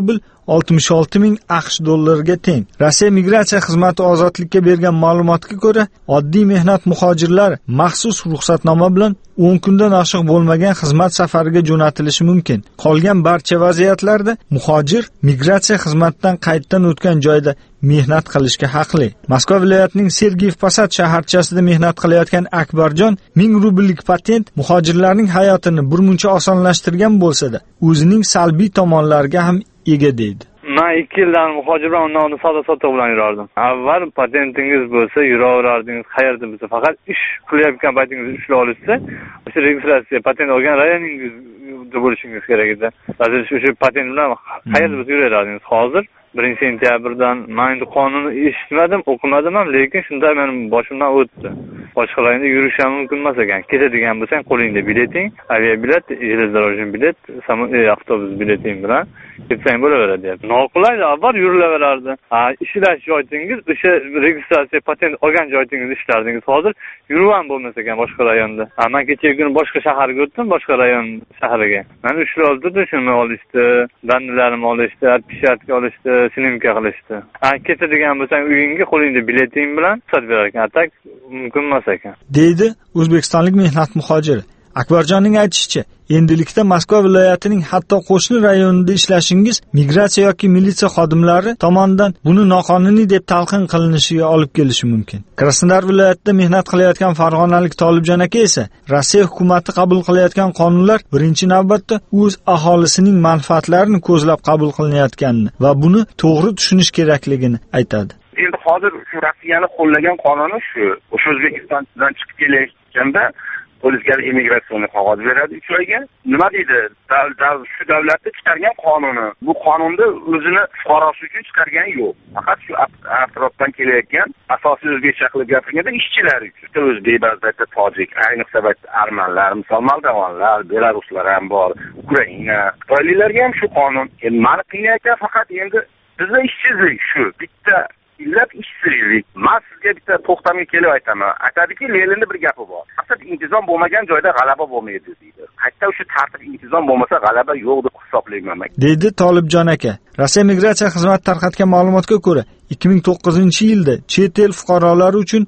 [SPEAKER 15] $66,000 AQSh dollariga teng. Rossiya migratsiya xizmati ozodlikka bergan ma'lumotga ko'ra, oddiy mehnat muhojirlari maxsus ruxsatnoma bilan 10 kundan oshiq bo'lmagan xizmat safariga jo'natilishi mumkin. Qolgan barcha vaziyatlarda muhojir migratsiya xizmatidan qayddan o'tgan joyda mehnat qilishga haqli. Moskva viloyatining Sergeyev Posad shaharchasida mehnat qilayotgan Akbarjon 1000 rubllik patent muhojirlarning hayotini birmuncha osonlashtirgan bo'lsa-da, o'zining salbiy tomonlariga ham ega deydi.
[SPEAKER 17] Men 2 yildan muhojir bilan undan savdo-sotiq bilan yurardim. Avval patentingiz bo'lsa, yuraverardingiz, qayerda bo'lsa, faqat ish qilayotgan paytingiz ushlab olishsa, o'sha registratsiya patent olgan rayoningizda bo'lishingiz kerak edi. Hozir o'sha patent bilan qayerda bo'lsa yuraverardingiz. Hozir 1-sentyabrdan men endi qonunni eshitmadim, o'qimadim ham, lekin shunday mening boshimdan o'tdi. Boshqalarga yurish ham mumkin emas ekan. Ketadigan bo'lsang, qo'lingda bileting, aviabilet, железнодорожный bilet, avtobus bileting bilan ketsang bo'laveradi. Noqulay, avval yurilaverardi. Ishlash joyingiz, o'sha registratsiya patent olgan joyingiz ishlardingiz. Hozir yurib ham bo'lmas ekan boshqa rayonda. Men kecha kuni boshqa shaharga o'tdim, boshqa rayon shahriga. Meni ushlab oldi, shuni olishdi, bandilarimni olishdi, pishatga olishdi, sinimka qilishdi. Ketadigan bo'lsang, uyingga qo'lingda bileting bilan sot berar ekan. Atak mumkin emas ekan.
[SPEAKER 15] Deydi o'zbekistonlik mehnat muhojiri. Akbarjonning aytishicha, endilikda Moskva viloyatining hatto qo'shni rayonida ishlashingiz migratsiya yoki militsiya xodimlari tomonidan buni noqonuniy deb talqin qilinishiga olib kelishi mumkin. Krasnodar viloyatida mehnat qilayotgan farg'onalik Tolibjon aka esa Rossiya hukumati qabul qilayotgan qonunlar birinchi navbatda o'z aholisining manfaatlarini ko'zlab qabul qilinayotganini va buni to'g'ri tushunish kerakligini aytadi.
[SPEAKER 18] Endi hozir shu Rossiyani qo'llagan qonuni shu. O'sha O'zbekistondan chiqib kelayotganda polisga immigratsiya qog'oz beradi 3 oyga. Nima deydi? Shu davlatda chiqargan qonuni. Bu qonunda o'zini fuqarosi uchun chiqargan yo'q. Faqat shu atrofdan kelayotgan asosiy o'zbekcha qilib gapirganda ishchilar uchun. O'zbek, ba'zida tojik, ayniqsa armanlar, misol Moldovanlar, belaruslar ham bor, Ukraina, xitoyliklarga ham shu qonun. Endi meni qiynayotgan faqat endi bizda ishsizlik shu. Bitta illat ishsizlik. Men sizga bitta to'xtamga kelib aytaman. Aytadiki, Leninning bir gapi bor. Faqat intizom bo'lmagan joyda g'alaba bo'lmaydi deydi. Qayta o'sha tartib intizom bo'lmasa g'alaba yo'q deb hisoblayman.
[SPEAKER 15] Deydi Tolibjon aka. Rossiya migratsiya xizmati tarqatgan ma'lumotga ko'ra, 2009-yilda chet el fuqarolari uchun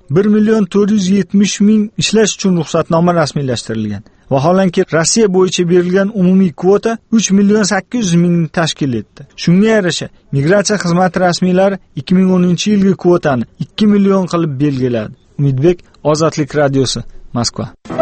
[SPEAKER 15] 1,470,000 ishlash uchun ruxsatnoma rasmiylashtirilgan. Vaholanki Rossiya bo'yicha berilgan umumiy kvota 3,800,000 ni tashkil etdi. Shunga yarasha migratsiya xizmati rasmiylari 2010-yilgi kvotani 2 million qilib belgiladi. Umidbek, Ozodlik radiosi, Moskva.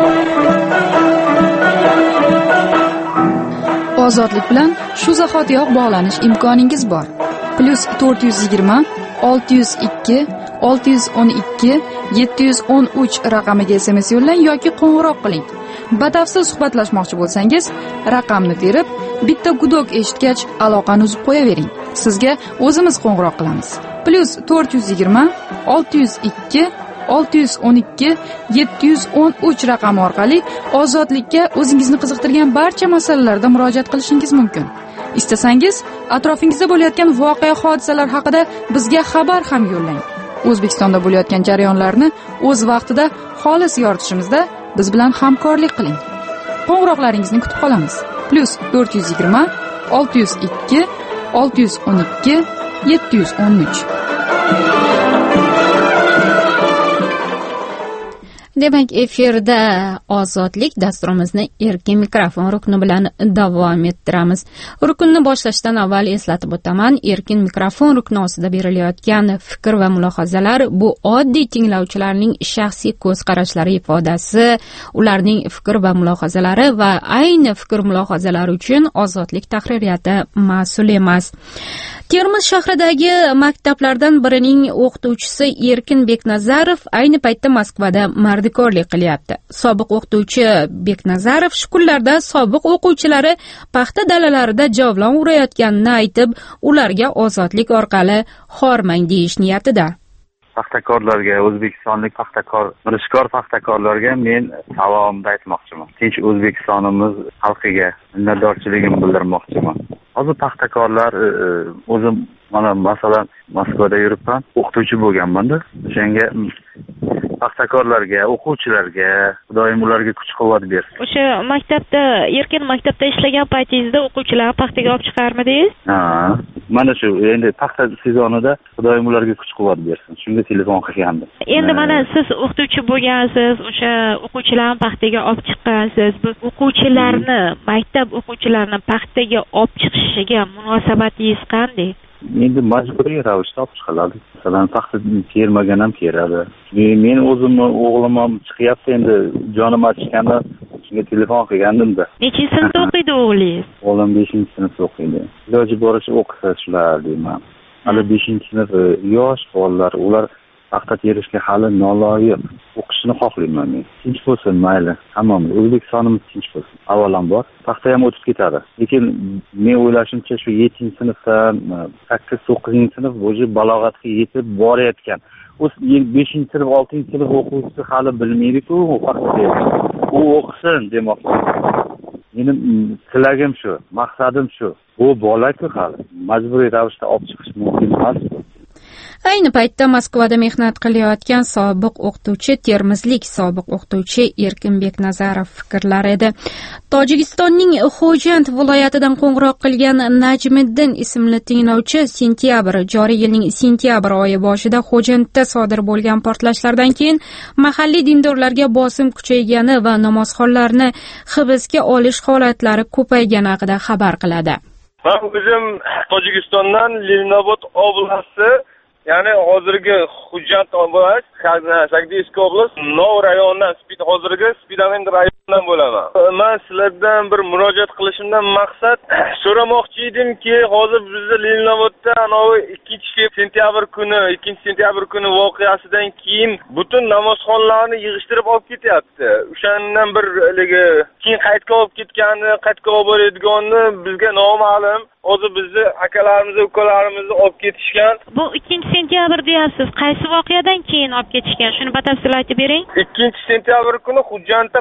[SPEAKER 6] Ozodlik bilan shu zahotiyoq bog'lanish imkoningiz bor. +420 602 612 713 raqamiga SMS yo'llang yoki qo'ng'iroq qiling. Batafsil suhbatlashmoqchi bo'lsangiz, raqamni terib, bitta gudok eshitgach aloqani uzib qo'yavering. Sizga o'zimiz qo'ng'iroq qilamiz. +420 602 612 713 raqami orqali ozodlikka o'zingizni qiziqtirgan barcha masalalarda murojaat qilishingiz mumkin. Istasangiz, atrofingizda bo'layotgan voqea hodisalar haqida bizga xabar ham yo'llang. O'zbekistonda bo'layotgan jarayonlarni o'z vaqtida xolis yoritishimizda biz bilan hamkorlik qiling. Qo'ng'iroqlaringizni kutib qolamiz. +420 602 612 713.
[SPEAKER 1] Demak, efirda Ozodlik dasturimizni erkin mikrofon rukni bilan davom ettiramiz. Ruknni boshlashdan avval eslatib o'taman, erkin mikrofon rukni ostida berilayotgan fikr va mulohazalar bu oddiy tinglovchilarning shaxsiy ko'z qarashlari ifodasi, ularning fikr va mulohazalari va ayni fikr mulohazalari uchun Ozodlik tahririyati mas'ul emas. Termiz shahridagi maktablardan birining o'qituvchisi Erkin Beknazarov ayni paytda Moskvada mardikorlik qilyapti. Sobiq o'qituvchi Beknazarov shu kunlarda sobiq o'quvchilari paxta dalalarida javlon urayotganini aytib, ularga ozodlik orqali hormang deyish niyatida.
[SPEAKER 17] Paxtakorlarga, o'zbekistonlik paxtakor, mirishkor paxtakorlarga men salomni aytmoqchiman. Tinch O'zbekistonimiz xalqiga minnatdorchiligimni bildirmoqchiman. Hozir paxtakorlar o'zim mana masalan Moskvada yuribman, o'qituvchi bo'lganman-da. O'shanga paxtakorlarga, o'quvchilarga Xudoyim ularga kuch-quvvat bersin.
[SPEAKER 10] O'sha maktabda, erkin maktabda ishlagan paytingizda o'quvchilarni paxtaga olib chiqarmidingiz?
[SPEAKER 17] Ha, mana shu endi paxta sezonida Xudoyim ularga kuch-quvvat bersin. Shunga telefon qilgandim.
[SPEAKER 10] Endi mana siz o'qituvchi bo'lgansiz, o'sha o'quvchilarni paxtaga olib chiqqansiz. Bu o'quvchilarni, maktab o'quvchilarini paxtaga olib chiqishiga munosabatingiz qanday?
[SPEAKER 17] Endi majburiy ravishda olib chiqiladi. Masalan, paxta termagan ham teradi. Men o'zimni o'g'lim ham chiqyapti endi jonim achiganda shunga telefon qilgandim-da.
[SPEAKER 10] Nechinchi sinfda o'qiydi o'g'lingiz?
[SPEAKER 17] O'g'lim 5-sinfda o'qiydi. Iloji boricha o'qisa shular deyman. Hali 5-sinf yosh bolalar, ular paxta terishga hali noloyiq. O'qishni xohlayman men. Tinch bo'lsin, mayli. Hammamiz O'zbekistonimiz tinch bo'lsin. Avvalambor paxta ham o'tib ketadi. Lekin men o'ylashimcha shu 7-sinfdan 8-9-sinf bo'yi balog'atga yetib borayotgan. U 5-sinf, 6-sinf o'quvchisi hali bilmaydi-ku, u o'qisin demoqchi. Mening tilagim shu, maqsadim shu. Bu bola-ku hali majburiy ravishda olib chiqish mumkin emas.
[SPEAKER 1] Ayni paytda Moskvada mehnat qilayotgan sobiq o'qituvchi, termizlik sobiq o'qituvchi Erkinbek Nazarov fikrlari edi. Tojikistonning Xo'jand viloyatidan qo'ng'iroq qilgan Najmiddin ismli tinglovchi joriy yilning sentyabr oyi boshida Xo'jandda sodir bo'lgan portlashlardan keyin mahalliy dindorlarga bosim kuchaygani va namozxonlarni hibsga olish holatlari ko'paygani haqida xabar qiladi.
[SPEAKER 19] Men o'zim Tojikistondan Leninobod oblasti, ya'ni hozirgi Xo'jand oblast, Sagdiyskiy oblast, Nov rayonidan, hozirgi Spidavend rayonidan bo'laman. Men sizlardan bir murojaat qilishimdan maqsad so'ramoqchi edimki, hozir bizda Leninobodda 2 sentyabr kuni voqeasidan keyin butun namozxonlarni yig'ishtirib olib ketyapti. O'shandan bir keyin qaytga olib ketgani, qaytga olib boradiganini bizga noma'lum. Hozir bizni akalarimizni, ukalarimizni olib ketishgan.
[SPEAKER 10] Bu 2 sentyabr deyapsiz. Qaysi voqeadan keyin olib ketishgan? Shuni batafsil aytib bering.
[SPEAKER 19] 2 sentyabr kuni Xo'jandda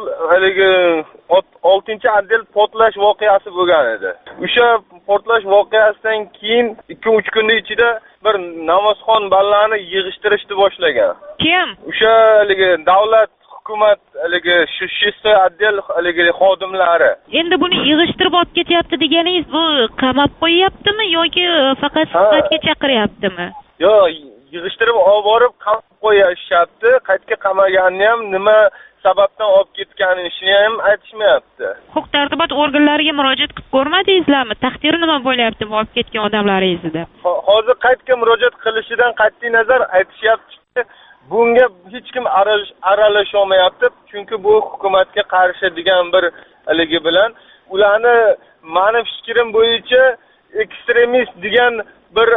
[SPEAKER 19] 6-otdel portlash voqeasi bo'lgan edi. O'sha portlash voqeasidan keyin 2-3 kun ichida bir namozxon ballani yig'ishtirishni boshlagan.
[SPEAKER 10] Kim?
[SPEAKER 19] O'sha davlat hukumat shu 6-otdel xodimlari.
[SPEAKER 10] Endi buni yig'ishtirib olib ketyapti deganingiz, bu qamab qo'yyaptimi yoki faqat suhbatga chaqiryaptimi?
[SPEAKER 19] Yo'q, yig'ishtirib olib borib qamab qo'yishyapti. Qaytga qamaganini ham nima sababdan olib ketganini ham aytishmayapti.
[SPEAKER 10] Huquq-tartibot organlariga murojaat qilib ko'rmadingizlarmi? Taqdiri nima bo'lyapti bu olib ketgan odamlaringizda?
[SPEAKER 19] Hozir qaytga murojaat qilishidan qat'iy nazar aytishyapti. Bunga hech kim aralasha olmayapti, chunki bu hukumatga qarshi degan bir bilan ularni meni fikrim bo'yicha ekstremist degan bir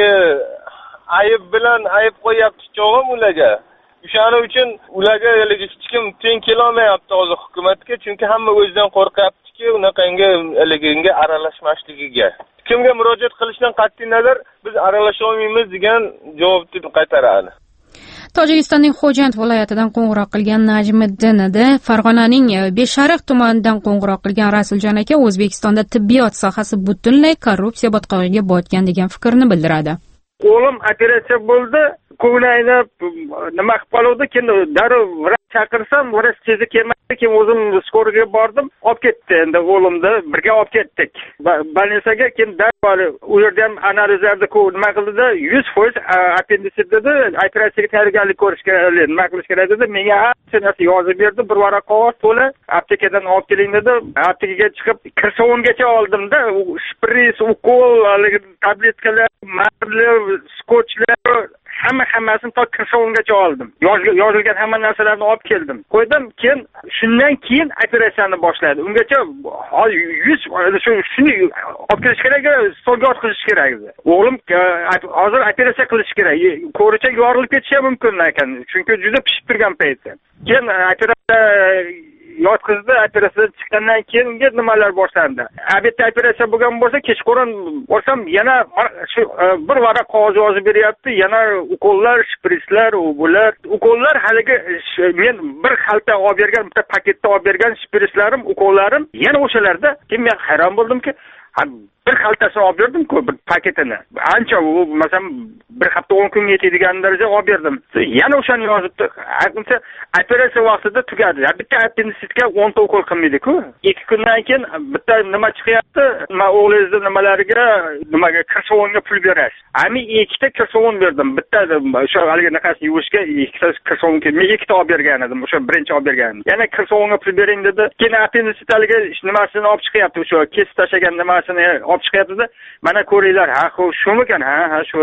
[SPEAKER 19] ayb bilan ayb qo'yapti chog'im ularga. O'shaning uchun ularga hech kim teng kela olmayapti hozir hukumatga, chunki hamma o'zidan qo'rqyaptiki, unaqangi aralashmasligiga. Kimga murojaat qilishdan qat'iy nazar biz aralasha olmaymiz degan javobni qaytaradi.
[SPEAKER 1] Tojikistonning Xo'jand viloyatidan qo'ng'iroq qilgan Najmiddin edi. Farg'onaning Beshariq tumanidan qo'ng'iroq qilgan Rasuljon aka O'zbekistonda tibbiyot sohasi butunlay korrupsiya botqog'iga botgan degan fikrni bildiradi.
[SPEAKER 11] O'g'lim operatsiya bo'ldi, ko'nglayni nima qilib qoldi, keyin darrov vrach chaqirsam, vrach tezda kelmadi, keyin o'zim skoriga bordim, olib ketdi. Endi o'g'limni birga olib ketdik. Больницаga keyin darrov u yerda ham analizlarda nima qildida 100% appendisit dedi, operatsiyaga tayyorgarlik ko'rish kerak, nima qilish kerak dedi. Menga hamma narsa yozib berdi, bir varaq qog'oz to'la, aptekadan olib keling dedi. Aptekaga chiqib kirsovungacha oldim-da, shpris, ukol, tabletkalar, marli, skotchlar, hammasini to kirsovungacha oldim. Yozilgan hamma narsalarni olib keldim. Qo'ydim, keyin shundan keyin operatsiyani boshladi. Ungacha 100 shuni olib kelish kerak, stolga o'tkazish kerak edi. O'g'lim hozir operatsiya qilish kerak. Ko'richa yorilib ketishi mumkin ekan, chunki juda pishib turgan paytda. Keyin operatsiya yotqizdi, operatsiyadan chiqqandan keyin unga nimalar boshlandi. Abetda operatsiya bo'lgan bo'lsa, kechqurun bo'lsam yana shu bir varaq qog'oz yozib beryapti, yana ukollar, shprislar, bular. Ukollar haligi men bir xalta olib bergan, bitta paketda olib bergan shprislarim, ukollarim yana o'shalarda. Keyin men hayron bo'ldimki,
[SPEAKER 18] bir xaltasini olib berdim-ku, bir paketini. Ancha u masalan bir hafta 10 kunga yetadigan darajada olib berdim. Yana o'shani yozibdi. Aytsa operatsiya vaqtida tugadi. Bitta appenditsitga 10 ta ukol qilmaydi-ku. 2 kundan keyin bitta nima chiqyapti? Nima o'g'lingizni nimaga kirsovonga pul berasiz. Ami 2 ta kirsovon berdim. Bitta o'sha haligi naqasi yuvishga 2 ta kirsovon men 2 ta olib bergan edim. O'sha birinchi olib berganim. Yana kirsovonga pul bering dedi. Keyin appenditsit haligi nimasini olib chiqyapti. O'sha kesib tashlagan nimasini olib chiqyapti. Mana ko'ringlar. Ha, shumikan? Ha, shu.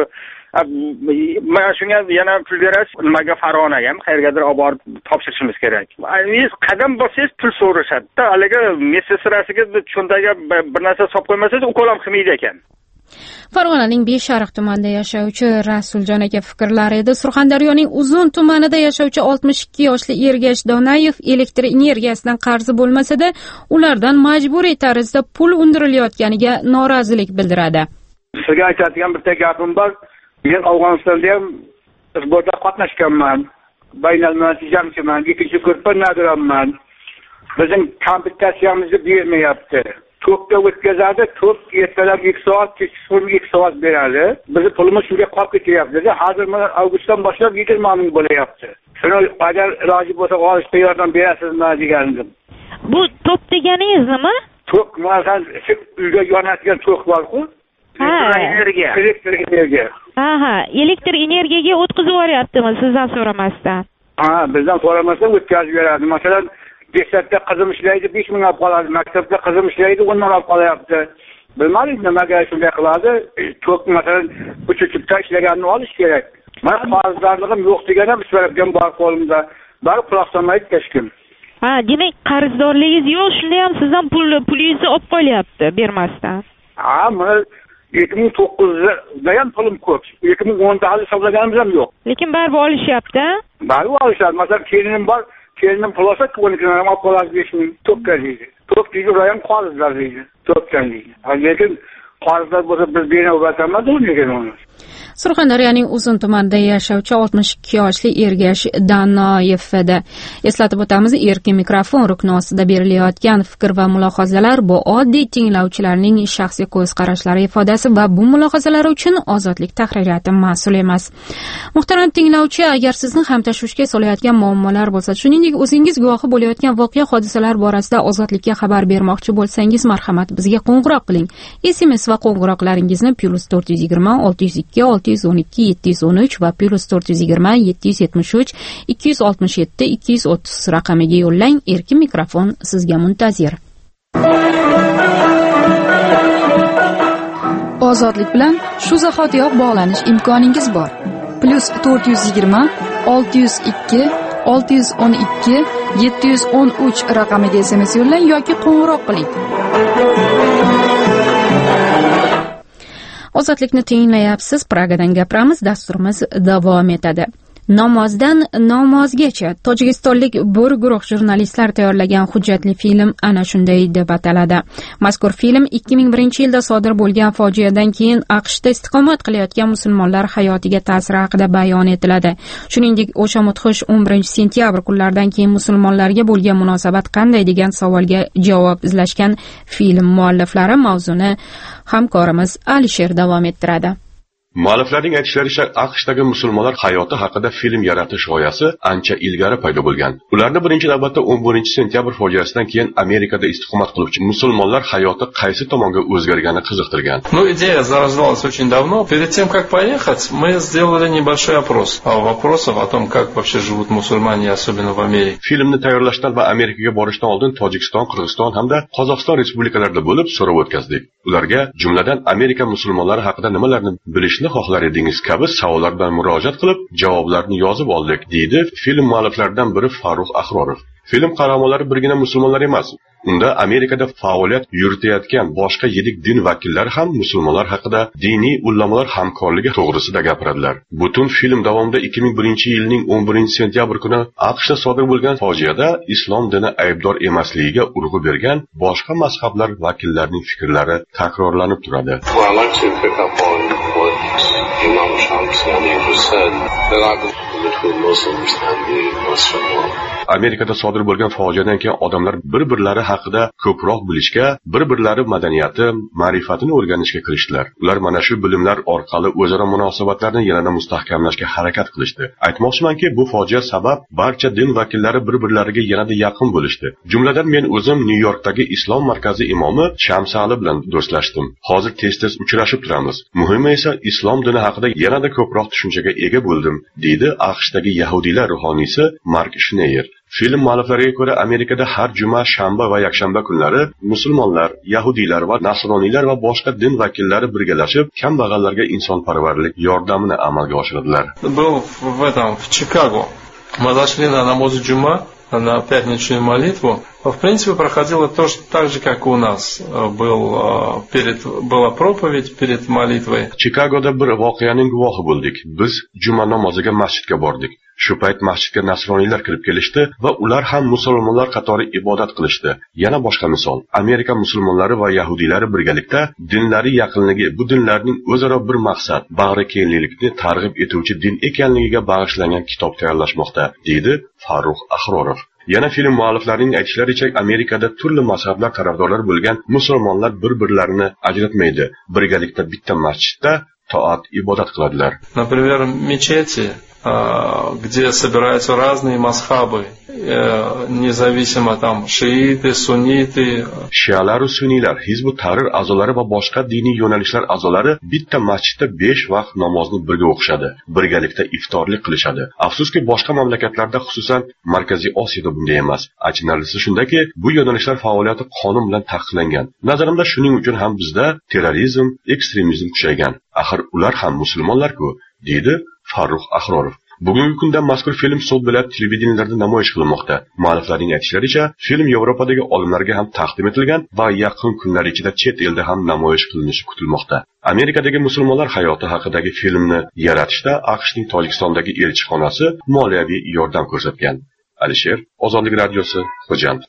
[SPEAKER 18] Mana shunga yana pul berasiz. Nimaga Farg'onaga ham qayergadir olib borib topshirishimiz kerak. Siz qadam bo'lsangiz pul so'rashadi. Haligi medsestrasiga cho'ntaga bir narsa solib qo'ymasangiz ukol ham qilmaydi ekan.
[SPEAKER 1] Farg'onaning Beshariq tumanida yashovchi Rasuljon aka fikrlari edi. Surxondaryoning Uzun tumanida yashovchi 62 yoshli Ergash Donayev elektr energiyasidan qarzi bo'lmasa-da, ulardan majburiy tarzda pul undirilayotganiga norozilik bildiradi.
[SPEAKER 11] Sizga aytadigan bitta gapim bor. Men Afg'onistonda ham futbolda qatnashganman. Baynalman jamchiman, ikkinchi guruhda nadiramman. Bizning kompensasiyamizni bermayapti. To'pga o'tkazadi, to'p ertalab 2 soat, kechqurun 2 soat beradi. Bizni pulimiz shunga qolib ketyapti. Hozir mana avgustdan boshlab 20 ming bo'layapti. Shuni agar iloji bo'lsa olishga yordam berasizmi degandim.
[SPEAKER 10] Bu to'p deganingiz nima?
[SPEAKER 11] To'p, masalan, uyga yonadigan to'p bor-ku. Elektr energiya.
[SPEAKER 10] Aha, elektr energiyaga o'tkazib yuboryaptimi sizdan so'ramasdan?
[SPEAKER 11] Ha, bizdan so'ramasdan o'tkazib beradi. Masalan, Bekatda qizim ishlaydi, 5 ming olib qoladi. Maktabda qizim ishlaydi, 10 ming olib qolyapti. Bilmadim nimaga shunday qiladi. To'q masalan, uch-uchta ishlaganini olish kerak. Men qarzorligim yo'q degan ham ishlab bor qo'limda. Bari quloq solmaydi hech kim.
[SPEAKER 10] Ha, demak qarzdorligingiz yo'q, shunda ham sizdan pulingizni olib qolyapti bermasdan.
[SPEAKER 11] Ha, men 2009da ham pulim ko'p. 2010da hali hisoblaganimiz ham yo'q.
[SPEAKER 10] Lekin baribir olishyapti.
[SPEAKER 11] Baribir olishadi. Masalan, kelinim bor. Kelinim pulasa 12 ming olib qoladi 5 ming to'pga deydi. To'p deydi, ular ham qarzlar deydi. To'pdan deydi. Lekin qarzlar bo'lsa biz beraveramiz, nega uni?
[SPEAKER 1] Surxondaryoning Uzun tumanida yashovchi 62 yoshli Ergash Donayev edi. Eslatib o'tamiz, erkin mikrofon rukni ostida berilayotgan fikr va mulohazalar bu oddiy tinglovchilarning shaxsiy ko'z qarashlari ifodasi va bu mulohazalar uchun Ozodlik tahririyati mas'ul emas. Muhtaram tinglovchi, agar sizni ham tashvishga solayotgan muammolar bo'lsa, shuningdek o'zingiz guvohi bo'layotgan voqea hodisalar borasida Ozodlikka xabar bermoqchi bo'lsangiz, marhamat bizga qo'ng'iroq qiling. SMS va qo'ng'iroqlaringizni +420 602 612 713 va +420 773 267 230 raqamiga yo'llang. Erkin mikrofon sizga muntazir.
[SPEAKER 6] Ozodlik bilan shu zahotiyoq bog'lanish imkoningiz bor. +420 602 612 713 raqamiga SMS yo'llang yoki qo'ng'iroq qiling.
[SPEAKER 1] Ozodlikni tinglayapsiz. Pragadan gapiramiz. Dasturimiz davom etadi. Namozdan namozgacha tojikistonlik bir guruh jurnalistlar tayyorlagan hujjatli film ana shunday deb ataladi. Mazkur film 2001-yilda sodir bo'lgan fojiadan keyin AQShda istiqomat qilayotgan musulmonlar hayotiga ta'siri haqida bayon etiladi. Shuningdek, o'sha mudhish 11-sentyabr kunlaridan keyin musulmonlarga bo'lgan munosabat qanday degan savolga javob izlashgan film mualliflari mavzuni hamkorimiz Alisher davom ettiradi.
[SPEAKER 20] Mualliflarning aytishlaricha, AQShdagi musulmonlar hayoti haqida film yaratish g'oyasi ancha ilgari paydo bo'lgan. Ularni birinchi navbatda 11-sentyabr fojiasidan keyin Amerikada istiqomat qiluvchi musulmonlar hayoti qaysi tomonga o'zgargani qiziqtirgan.
[SPEAKER 21] Идея зарождалась очень давно. Перед тем, как поехать, мы сделали небольшой опрос. Вопросов о том, как вообще живут мусульмане, особенно в Америке.
[SPEAKER 20] Filmni tayyorlashdan va Amerikaga borishdan oldin Tojikiston, Qirg'iziston hamda Qozog'iston respublikalarida bo'lib so'rov o'tkazdik. Ularga jumladan Amerika musulmonlari haqida nimalarni bilishni xohlar edingiz kabi savollar bilan murojaat qilib, javoblarni yozib oldik, deydi film mualliflaridan biri Farruh Ahrorov. Film qahramonlari birgina musulmonlar emas. Unda Amerikada faoliyat yuritayotgan boshqa 7 din vakillari ham musulmonlar haqida diniy ulamolar hamkorligi to'g'risida gapiradilar. Butun film davomida 2001-yilning 11-sentyabr kuni AQShda sodir bo'lgan fojiada islom dini aybdor emasligiga urg'u bergan boshqa mazhablar vakillarining fikrlari takrorlanib turadi.
[SPEAKER 4] Imam Shams who said that I believe between Muslims and the Muslim world.
[SPEAKER 20] Amerikada sodir bo'lgan fojiadan keyin odamlar bir-birlari haqida ko'proq bilishga, bir-birlari madaniyati, ma'rifatini o'rganishga kirishdilar. Ular mana shu bilimlar orqali o'zaro munosabatlarni yanada mustahkamlashga harakat qilishdi. Aytmoqchimanki, bu fojia sabab barcha din vakillari bir-birlariga yanada yaqin bo'lishdi. Jumladan men o'zim Nyu-Yorkdagi Islom markazi imomi Shams Ali bilan do'stlashdim. Hozir tez-tez uchrashib turamiz. Muhimi esa islom dini haqida yanada ko'proq tushunchaga ega bo'ldim, deydi AQShdagi yahudiylar ruhoniysi Mark Schneyer. Film mualliflariga ko'ra, Amerikada har juma, shanba va yakshanba kunlari musulmonlar, yahudiylar va nasroniylar va boshqa din vakillari birgalashib, kambag'allarga insonparvarlik yordamini amalga oshiradilar.
[SPEAKER 21] Был в Чикаго. Мы зашли на намаз джума, на пятничную молитву. В принципе, проходило так же, как у нас. Была проповедь перед молитвой.
[SPEAKER 20] Chikagoda bir voqeaning guvohi bo'ldik. Biz juma namoziga masjidga bordik. Shu payt masjidga nasroniylar kirib kelishdi va ular ham musulmonlar qatori ibodat qilishdi. Yana boshqa misol, Amerika musulmonlari va yahudiylari birgalikda dinlari yaqinligi, bu dinlarning o'zaro bir maqsad, bag'rikenglikni targ'ib etuvchi din ekanligiga bag'ishlangan kitob tayyorlashmoqda, deydi Farruh Ahrorov. Yana film mualliflarining aytishlaricha, Amerikada turli mazhablar tarafdorlari bo'lgan musulmonlar bir-birlarini ajratmaydi. Birgalikda bitta masjidda toat ibodat qiladilar.
[SPEAKER 21] Например, мечети, где собираются разные мазхабы, независимо там шииты, sunniты.
[SPEAKER 20] Shialar va sunniylar, Hizbut Tahrir a'zolari va boshqa diniy yo'nalishlar a'zolari bitta masjidda 5 vaqt namozni birga o'qishadi, birgalikda iftorlik qilishadi. Afsuski, boshqa mamlakatlarda, xususan Markaziy Osiyoda bunday emas. Achinarlisi shundaki, bu yo'nalishlar faoliyati qonun bilan taqiqlangan. Nazarimda shuning uchun ham bizda terrorizm, ekstremizm kuchaygan. Axir ular ham musulmonlar-ku, deydi Farruh Ahrorov. Bugungi kunda mazkur film sud bilan televideniyalarda namoyish qilinmoqda. Mualliflarning aytishlaricha, film Yevropadagi olimlarga ham taqdim etilgan va yaqin kunlar ichida chet elda ham namoyish qilinishi kutilmoqda. Amerikadagi musulmonlar hayoti haqidagi filmni yaratishda AQShning Tojikistondagi elchixonasi moliyaviy yordam ko'rsatgan. Alisher, Ozodlik radiosi, Xo'jand.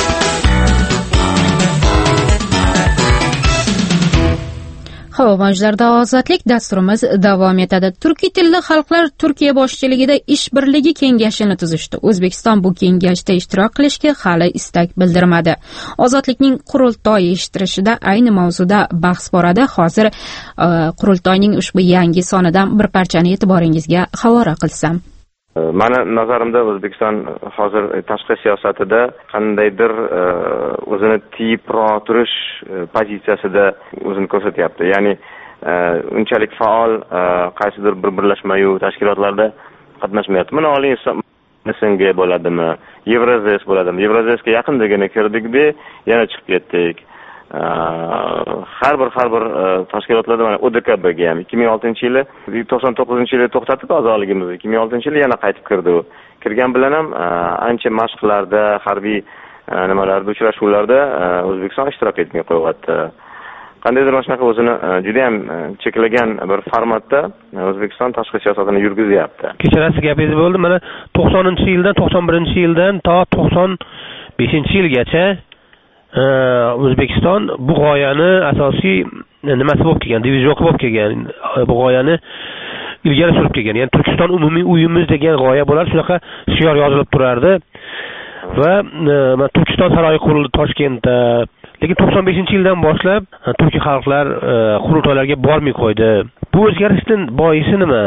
[SPEAKER 1] Havo mavjlarida ozodlik dasturimiz davom etadi. Turkiy tilli xalqlar Turkiya boshchiligida ishbirligi kengashini tuzishdi. O'zbekiston bu kengashda ishtirok qilishga hali istak bildirmadi. Ozodlikning qurultoyi ishtirishida ayni mavzuda bahs boradi. Hozir qurultoyning ushbu yangi sonidan bir parchani e'tiboringizga havola qilsam.
[SPEAKER 22] Mani nazarimda O'zbekiston hozir tashqi siyosatida qandaydir o'zini tiyibroq turish pozitsiyasida o'zini ko'rsatyapti. Ya'ni unchalik faol qaysidir bir birlashma-yu tashkilotlarda qatnashmayapti. Mana oliy SNG bo'ladimi, Yevroziy bo'ladimi? Yevroziyga yaqindagina kirdikda yana chiqib ketdik. Har bir tashkilotlarda mana ODKBga ham 2006-yili, 99-yili to'xtatib a'zoligimizni, 2006-yili yana qaytib kirdi. Kirgan bilan ham ancha mashqlarda, harbiy nimalarda, uchrashuvlarda O'zbekiston ishtirok etmay qo'yapti. Qandaydir mana shunaqa o'zini juda ham cheklagan bir formatda O'zbekiston tashqi siyosatini yurgizyapti.
[SPEAKER 23] Kechirasiz gapingiz bo'ldi. Mana 90-yildan 91-yildan to 95-yilgacha O'zbekiston bu g'oyani asosiy nimasi bo'lib kelgan, divizyon bo'lib kelgan, bu g'oyani ilgari surib kelgan. Ya'ni Turkiston umumiy uyimiz degan g'oya bo'lar, shunaqa shior yozilib turardi va Turkiston saroyi qurildi Toshkentda. Lekin 95-yildan boshlab turkiy xalqlar qurultoylarga bormay qo'ydi. Bu o'zgarishning boisi nima?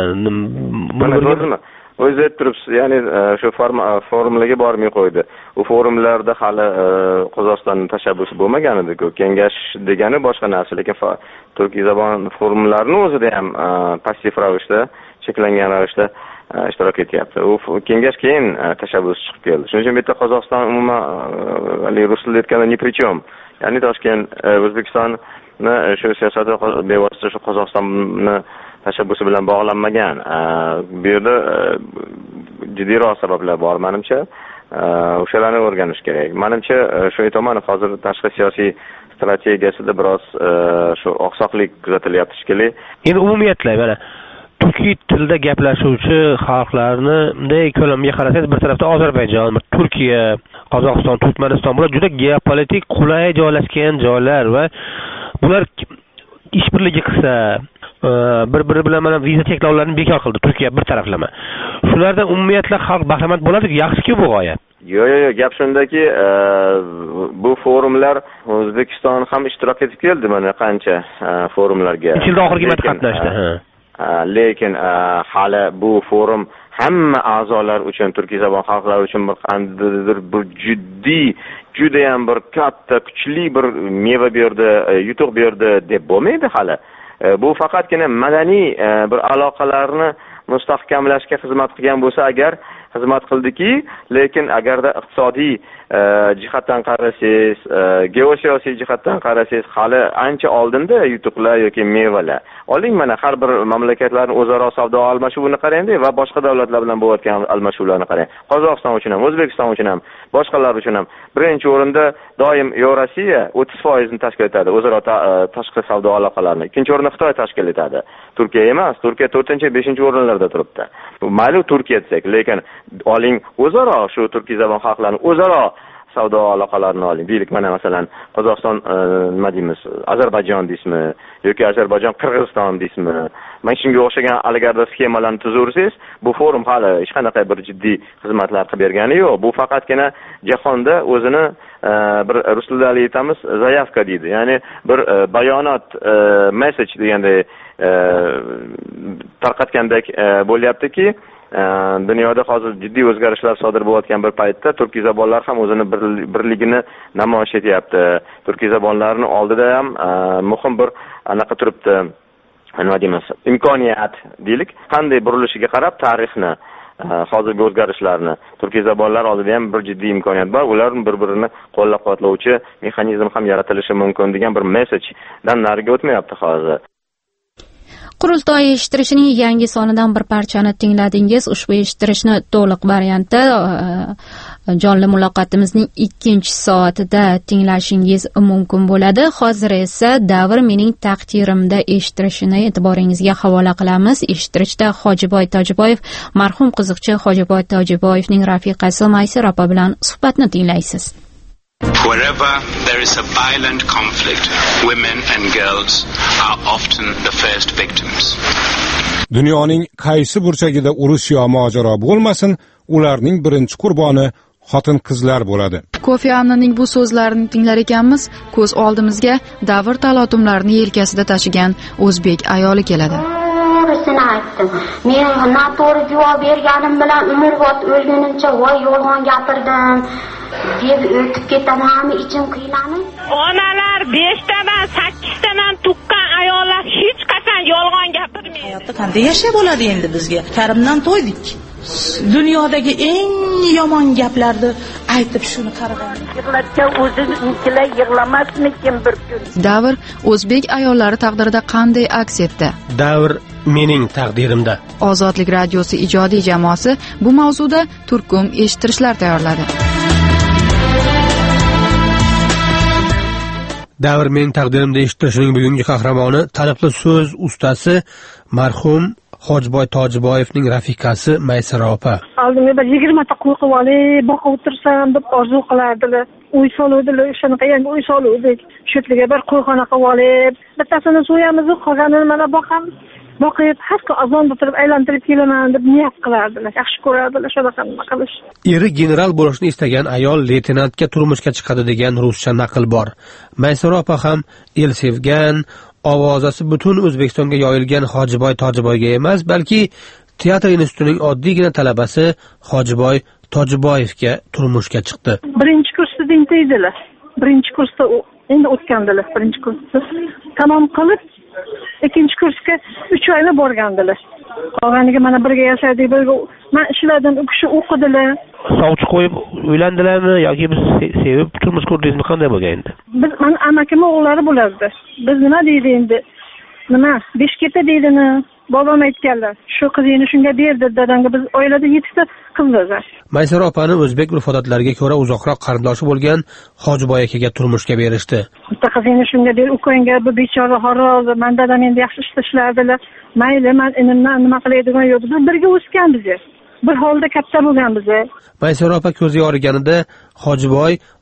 [SPEAKER 22] O'zi turibsiz, ya'ni shu forumlarga bormay qo'ydi. U forumlarda hali Qozog'istonning tashabbusi bo'lmagan edi-ku. Kengash degani boshqa narsa, lekin turkiy zabon forumlarining o'zida ham passiv ravishda, cheklangan ravishda ishtirok etyapti. U kengash keyin tashabbus chiqib keldi. Shuning uchun bu yerda Qozog'iston umuman rus tilida aytganda ni pri чем. Ya'ni Toshkent O'zbekistonni shu siyosati bevosita shu Qozog'istonni tashabbusi bilan bog'lanmagan. Bu yerda jiddiyroq sabablar bor menimcha. O'shalarni o'rganish kerak. Menimcha shu aytaman, hozir tashqi siyosiy strategiyasida biroz shu oqsoqlik kuzatilyapti shekilli.
[SPEAKER 23] Endi umumiyatla mana turkiy tilda gaplashuvchi xalqlarni bunday ko'lamga qarasangiz, bir tarafda Ozarbayjon, Turkiya, Qozog'iston, Turkmaniston, bular juda geopolitik qulay joylashgan joylar va bular ishbirligi qilsa, bir-biri bilan mana viza cheklovlarini bekor qildi Turkiya bir taraflama. Shulardan umumiyatlar xalq bahramand bo'ladi-ku, yaxshi-ku bu g'oya.
[SPEAKER 22] Yo'q, gap shundaki, bu forumlar O'zbekiston ham ishtirok etib keldi mana qancha forumlarga.
[SPEAKER 23] Yilda oxirgi marta qatnashdi.
[SPEAKER 22] Lekin hali bu forum hamma a'zolar uchun, turkiy zabon xalqlari uchun bir qandaydir bir jiddiy, juda ham bir katta, kuchli bir meva berdi, yutuq berdi deb bo'lmaydi hali. Bu faqatgina madaniy bir aloqalarni mustahkamlashga xizmat qilgan bo'lsa agar xizmat qildiki, lekin agarda iqtisodiy jihatdan qarasangiz, geosiyosiy jihatdan qarasangiz, hali ancha oldinda yutuqlar yoki mevalar. Oling mana har bir mamlakatlarning o'zaro savdo almashuvini qarang va boshqa davlatlar bilan bo'layotgan almashuvlarni qarang. Qozog'iston uchun ham, O'zbekiston uchun ham, boshqalar uchun ham birinchi o'rinda doim Yevrosiya 30% ni tashkil etadi, o'zaro tashqi savdo aloqalarini. Ikkinchi o'rinda Xitoy tashkil etadi. Turkiya emas, Turkiya 4-5 o'rinlarda turibdi. Mayli Turkiya desak, lekin oling o'zaro shu turkiy zabon xalqlarining o'zaro savdo aloqalarini oling. Deylik mana masalan Qozog'iston nima deymiz, Ozarbayjon deysizmi yoki Ozarbayjon Qirg'iziston deysizmi? Mana shunga o'xshagan aligarda sxemalarni tuzursangiz, bu forum hali hech qanaqa bir jiddiy xizmatlar qilib bergani yo'q. Bu faqatgina jahonda o'zini bir rus tilida aytamiz, zayavka deydi. Ya'ni bir bayonot, message deganday tarqatgandek bo'lyaptiki, dunyoda hozir jiddiy o'zgarishlar sodir bo'layotgan bir paytda turkiy zabonlar ham o'zini birligini namoyish etyapti. Turkiy zabonlarning oldida ham muhim bir anaqa turibdi. Nima deymiz? Imkoniyat deylik, qanday burilishiga qarab tarixni, hozirgi o'zgarishlarni turkiy zabonlar oldida ham bir jiddiy imkoniyat bor. Ular bir-birini qo'llab-quvvatlovchi mexanizm ham yaratilishi mumkin degan bir mesajdan nariga o'tmayapti hozir.
[SPEAKER 1] Qurultoy eshittirishining yangi sonidan bir parchani tingladingiz. Ushbu eshittirishni to'liq variantda jonli muloqotimizning 2-soatida tinglashingiz mumkin bo'ladi. Hozir esa Davr mening taqdirimda eshittirishini e'tiboringizga havola qilamiz. Eshittirishda Hojiboy Tojiboyev, marhum qiziqchi Hojiboy Tojiboyevning rafiqasi Maysir opa bilan suhbatni tinglaysiz.
[SPEAKER 2] Wherever there is a violent conflict, women and girls are often the first victims.
[SPEAKER 5] Dunyoning qaysi burchagida urush yo mojaro bo'lmasin, ularning birinchi qurboni xotin-qizlar bo'ladi.
[SPEAKER 6] Kofi Annanning bu so'zlarini tinglar ekanmiz, ko'z oldimizga davr talotumlarini yelkasida tashigan o'zbek ayoli keladi.
[SPEAKER 7] To'g'risini aytdim. Men noto'g'ri javob berganim bilan umrbod o'lgunimcha voy yolg'on gapirdim deb o'tib ketaman, ichim qiynalib.
[SPEAKER 10] Onalar 5 tadan 8 tadan tuqqan ayollar hech qachon yolg'on gapirmaydi.
[SPEAKER 9] Hayotda qanday yashab bo'ladi endi bizga? Karimdan to'ydik. Dunyodagi eng yomon gaplarni aytib shuni qaragan.
[SPEAKER 7] Yig'latgan o'zingizlar yig'lamasmikin bir kun?
[SPEAKER 6] Davr o'zbek ayollari taqdirida qanday aks etdi?
[SPEAKER 23] Davr mening taqdirimda.
[SPEAKER 6] Ozodlik radiosi ijodiy jamoasi bu mavzuda turkum eshittirishlar tayyorladi.
[SPEAKER 23] Davr mening taqdirimda eshittirishining bugungi qahramoni taniqli so'z ustasi marhum Hojiboy Tojiboyevning rafiqasi Maysara opa.
[SPEAKER 24] Oldimga bir 20 ta qo'y qilib olib, boqib o'tirsam deb orzu qilardilar. Uy soluvdilar, o'shanaqa yangi uy soluvdik. Shularga bir qo'yxona qilib olib, bittasini so'yamiz, qolganini mana boqamiz. Boqib, har kun azonda turib aylantirib kelaman deb niyat qilardilar. Yaxshi ko'rardilar shunaqa qilish.
[SPEAKER 23] Eri general bo'lishni istagan ayol leytenantga turmushga chiqadi degan ruscha naql bor. Maysara opa ham el sevgan, ovozasi butun O'zbekistonga yoyilgan Hojiboy Tojiboyga emas, balki teatr institutining oddiygina talabasi Hojiboy Tojiboyevga turmushga chiqdi.
[SPEAKER 24] Birinchi kursda deydilar. Birinchi kursda endi o'tgandilar. Birinchi kursda tamom qilib, ikkinchi kursga 3 oylik borgandilar. Qolganiga mana birga yashadik, birga men ishladim, u kishi o'qidilar.
[SPEAKER 23] Sovchi qo'yib uylandilarmi yoki biz sevib turmush qurdingizmi, qanday bo'lgan endi?
[SPEAKER 24] Biz men amakim o'g'illari bo'lardi. Biz nima deydi endi? Nima? Beshketa deydimi? Bobom aytganlar. Shu qizini shunga berdi dadamga. Biz oilada 7 ta qizlar.
[SPEAKER 23] Maysara opani o'zbek urf-odatlariga ko'ra uzoqroq qarindoshi bo'lgan Hojiboy akaga turmushga berishdi.
[SPEAKER 24] Bitta qizini shunga ber, u ko'nga bu bechora horoz, men dadam endi yaxshi ishlashardilar. Mayli, men inimdan nima qilaydigan yo'q. Biz birga o'sganmiz. Bir holda katta bo'lganmiz.
[SPEAKER 23] Maysara opa ko'zi yoriganida Hojiboy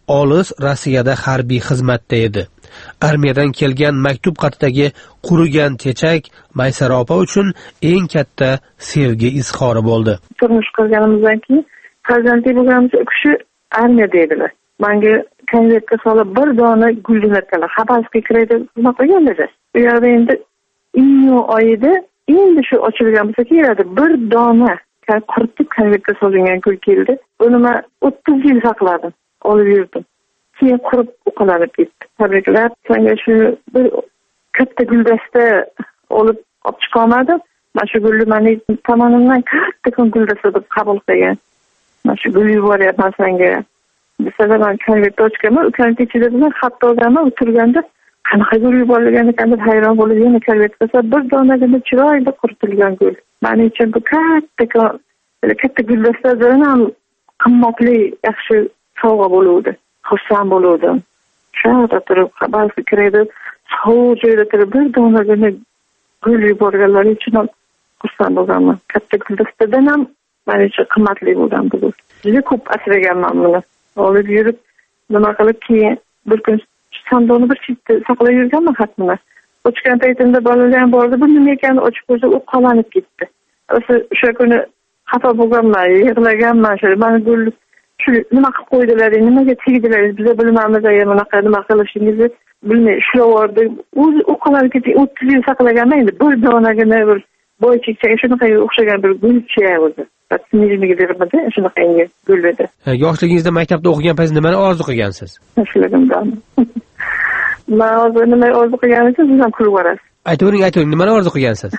[SPEAKER 23] olis Rossiyada harbiy xizmatda edi. Armiyadan kelgan maktub xatidagi qurigan chechak Maysara opa uchun eng katta sevgi izhori bo'ldi.
[SPEAKER 24] Turmush qurganimizdan keyin farzandli bo'lganimiz u kishi armiyada edilar. Menga konvertga solib bir dona gul jo'natdilar. Xabarovskka kiradi nima qilganlar. Bu yerda endi iyun oyida endi shu ochilgan bo'lsa keladi. Bir dona quritib konvertga solingan gul keldi. Uni men 30 yil saqladim, olib yurdim. Keyin qurib uqalanib ketdi. Tabriklar, senga shu bir katta guldasta olib chiqolmadim. Mana shu gulni meni tomonidan katta guldasta deb qabul qilgan. Mana shu gul yuboryapman senga. Mesela ben konvertni ochganman, ularning ichida bilan xat olganman, o'tirganda qanaqa gul yuborilgan ekan deb hayron bo'lib, yana konvertga bir donagina chiroyli quritilgan gul. Men uchun bu katta guldastadan ham qimmatli, yaxshi sovg'a bo'ldi. Xursand bo'ldim. Shu yerda turib, xabar fikrida, sovuq joyda turib, bir donagina gul yuborganlar uchun ham xursand bo'lganman. Katta guldastadan ham men uchun qimmatli bo'lgan bu gul. Juda ko'p asraganman buni. Olib yurib, nima qilib keyin bir kun sandoni bir chetda saqlab yurganman xatni. Ochgan paytimda bolalar ham bordi, bu nima ekanini ochib ko'rsa, u qolanib ketdi. O'sha kuni xafa bo'lganman, yig'laganman, meni gul shu nima qilib qo'ydilar, nimaga tegdilar, biz bilmaymiz, bunaqa nima qilishingizni bilmay ushlab yubordik. O'zi u qolanib ketdi, 30 yil saqlaganman, endi bir donagina bir boychikchaga shunaqa o'xshagan bir gulcha o'zi. Shunaqangi gul edi.
[SPEAKER 23] Yoshligingizda maktabda o'qigan paytingizda nimani orzu qilgansiz?
[SPEAKER 24] Yoshligimda. Men hozir nima orzu qilganim siz ham kulib borasiz.
[SPEAKER 23] Aytavering, nimani orzu qilgansiz?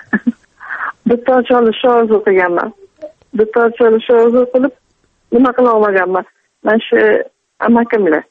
[SPEAKER 24] Dutor chalishni orzu qilganman. Dutor chalishni orzu qilib, nima qila olmaganman. Men shu amakamlar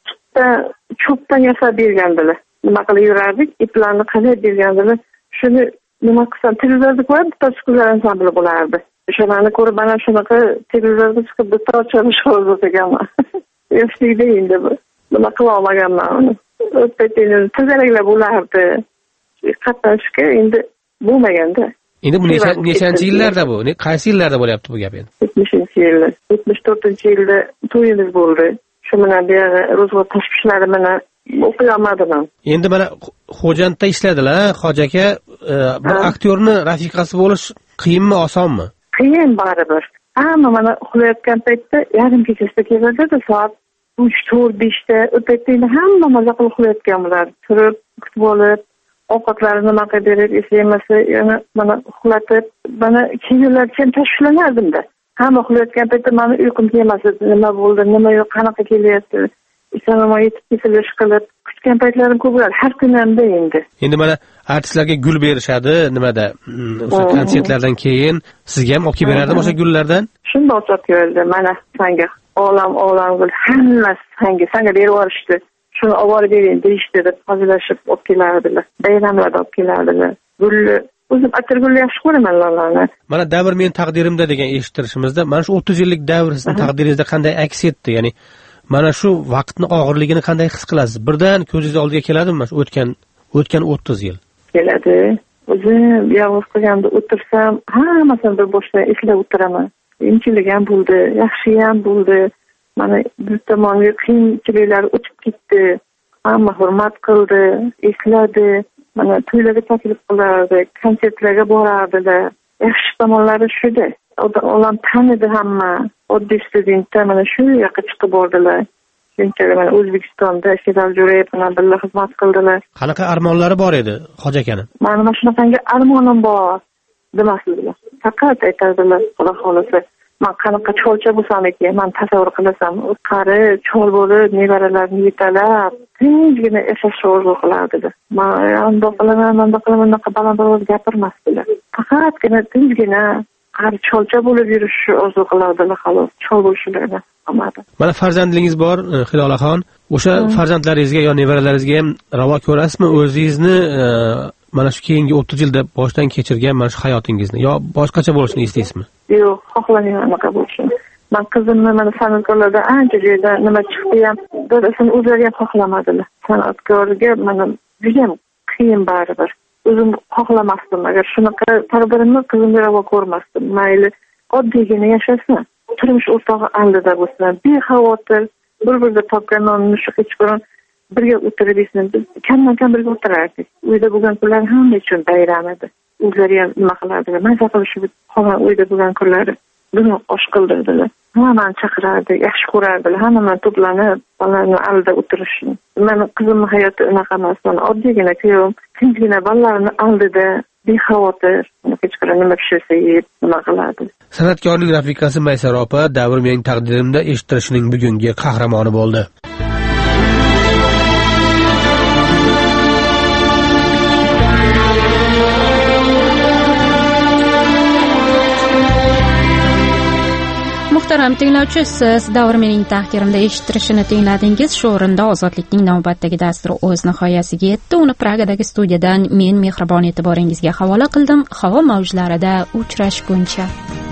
[SPEAKER 24] cho'pdan yasab bergandilar. Nima qilib yurardik, iplarni qilib bergandilar. Shuni nima qilsam, televizorda ko'rib, to'sqizlar ansambli bo'lardi. Shunani ko'rib, mana shunaqa televizorda chiqib dutor chalishni orzu qilganman. Yoshlikda endi bu. Nima qila olmaganman uni. O'tpetini tezaklar bo'lardi. Qatnashishga endi bo'lmaganda.
[SPEAKER 23] Endi bu nechanchi yillarda bu? Qaysi yillarda bo'lyapti bu gap endi?
[SPEAKER 24] 70-yilda, 74-yilda to'yimiz bo'ldi. Shu bilan bir ro'zg'or tashvishlari bilan o'qiy olmadim.
[SPEAKER 23] Endi mana Xo'jandda ishladilar, Hoji aka. Bir aktyorni rafiqasi bo'lish qiyinmi, osonmi?
[SPEAKER 24] Qiyin baribir. Hamma mana uxlayotgan paytda yarim kechasida keladi, soat 3-4-5da. U paytda hamma maza qilib uxlayotgan bular. Turib, kutib olib, ovqatlarini nima qilib berib, eslamasa, yana mana uxlatib, mana kelinlarga tashlanardim-da. Hamma uxlayotgan paytda meni uyqum kelmasdi. Nima bo'ldi, nima yo'q, qanaqa kelyapti? Isonoma yetib kesilish qilib kutgan paytlarim ko'p bo'ladi. Har kun ham endi.
[SPEAKER 23] Endi mana artistlarga gul berishadi, nimada? O'sha konsertlardan keyin sizga ham olib kelib beradimi o'sha gullardan?
[SPEAKER 24] Shunda olib keldi. Mana senga olam gul hammasi senga berib yuborishdi. Shuni olib borib bering deyishdi deb hazillashib olib kelardilar. Bayramlarda olib kelardilar. Gulni o'zim atirgulni yaxshi ko'raman lolani.
[SPEAKER 23] Mana davr men taqdirimda degan eshittirishimizda mana shu 30 yillik davr sizning taqdiringizda qanday aks etdi? Ya'ni mana shu vaqtni og'irligini qanday his qilasiz? Birdan ko'zingiz oldiga keladimi o'tgan 30 yil?
[SPEAKER 24] Keladi. O'zim yolg'iz qilganda o'tirsam, hammasini bir boshdan eslab o'tiraman. Qiyinchilik ham bo'ldi, yaxshi ham bo'ldi. Mana bir tomonga qiyinchiliklar o'tib ketdi. Hamma hurmat qildi, esladi. Mana to'ylarga taklif qilardi, konsertlarga borardilar. Yaxshi tomonlari shuda. Ular tanidi hamma. Oddiy studentlar mana shu yoqqa chiqib bordilar. Shunchalik mana O'zbekistonda Sherzod Jo'rayev bilan birga xizmat qildilar.
[SPEAKER 23] Qanaqa armonlari bor edi Hoji akani?
[SPEAKER 24] Mana shunaqangi armonim bor demasdilar. Faqat aytadilar, Xudo xolasa, men qanaqa cholcha bo'lsam ekan, men tasavvur qilasam, qari chol bo'lib, nevaralarni yetalab, tinchgina yashashni orzu qilardilar. Men undoq qilaman, unaqa baland gapirmasdilar. Faqatgina tinchgina qari cholcha bo'lib yurishni orzu qilardilar, xolos. Chol bo'lishlarni olmadi.
[SPEAKER 23] Mana farzandingiz bor, Hilolaxon. O'sha farzandlaringizga yo nevaralaringizga ham ravo ko'rasizmi o'zingizni mana shu keyingi 30 yilda boshdan kechirgan mana shu hayotingizni yo boshqacha bo'lishini istaysizmi?
[SPEAKER 24] Yo'q, xohlamayman anaqa bo'lishini. Men qizimni mana san'atkorlarda ancha joyda nima chiqdi ham, dadasini o'zlari ham xohlamadilar. San'atkorga mana juda ham qiyin baribir. O'zim xohlamasdim. Agar shunaqa tadbirimni qizimga ravo ko'rmasdim. Mayli oddiygina yashasin. Turmush o'rtog'i aldida bo'lsin. Bexavotir bir topgan nonni shu kechqurun birga o'tirib yesam, biz kamdan-kam birga o'tirardik. Uyda bo'lgan kunlar hamma uchun bayram edi. O'zlari ham nima qilardilar, maza qilishib, qolgan uyda bo'lgan kunlari buni osh qildirdilar. Hammani chaqirardi, yaxshi ko'rardilar, hamma to'planib, bolalarni oldida o'tirishni. Meni qizimni hayoti unaqa emas, mana oddiygina kuyovim, tinchgina bolalarni oldida bexavotir, kechqurun nima pishirsa yeb, nima qiladi.
[SPEAKER 23] San'atkorning rafiqasi Maysara opa davr mening taqdirimda eshittirishning bugungi qahramoni bo'ldi.
[SPEAKER 1] Muhtaram tinglovchi, siz davr mening taqdirimda eshittirishini tingladingiz. Shu o'rinda Ozodlikning navbatdagi dasturi o'z nihoyasiga yetdi. Uni Pragadagi studiyadan men mehribon e'tiboringizga havola qildim. Havo mavjlarida uchrashguncha.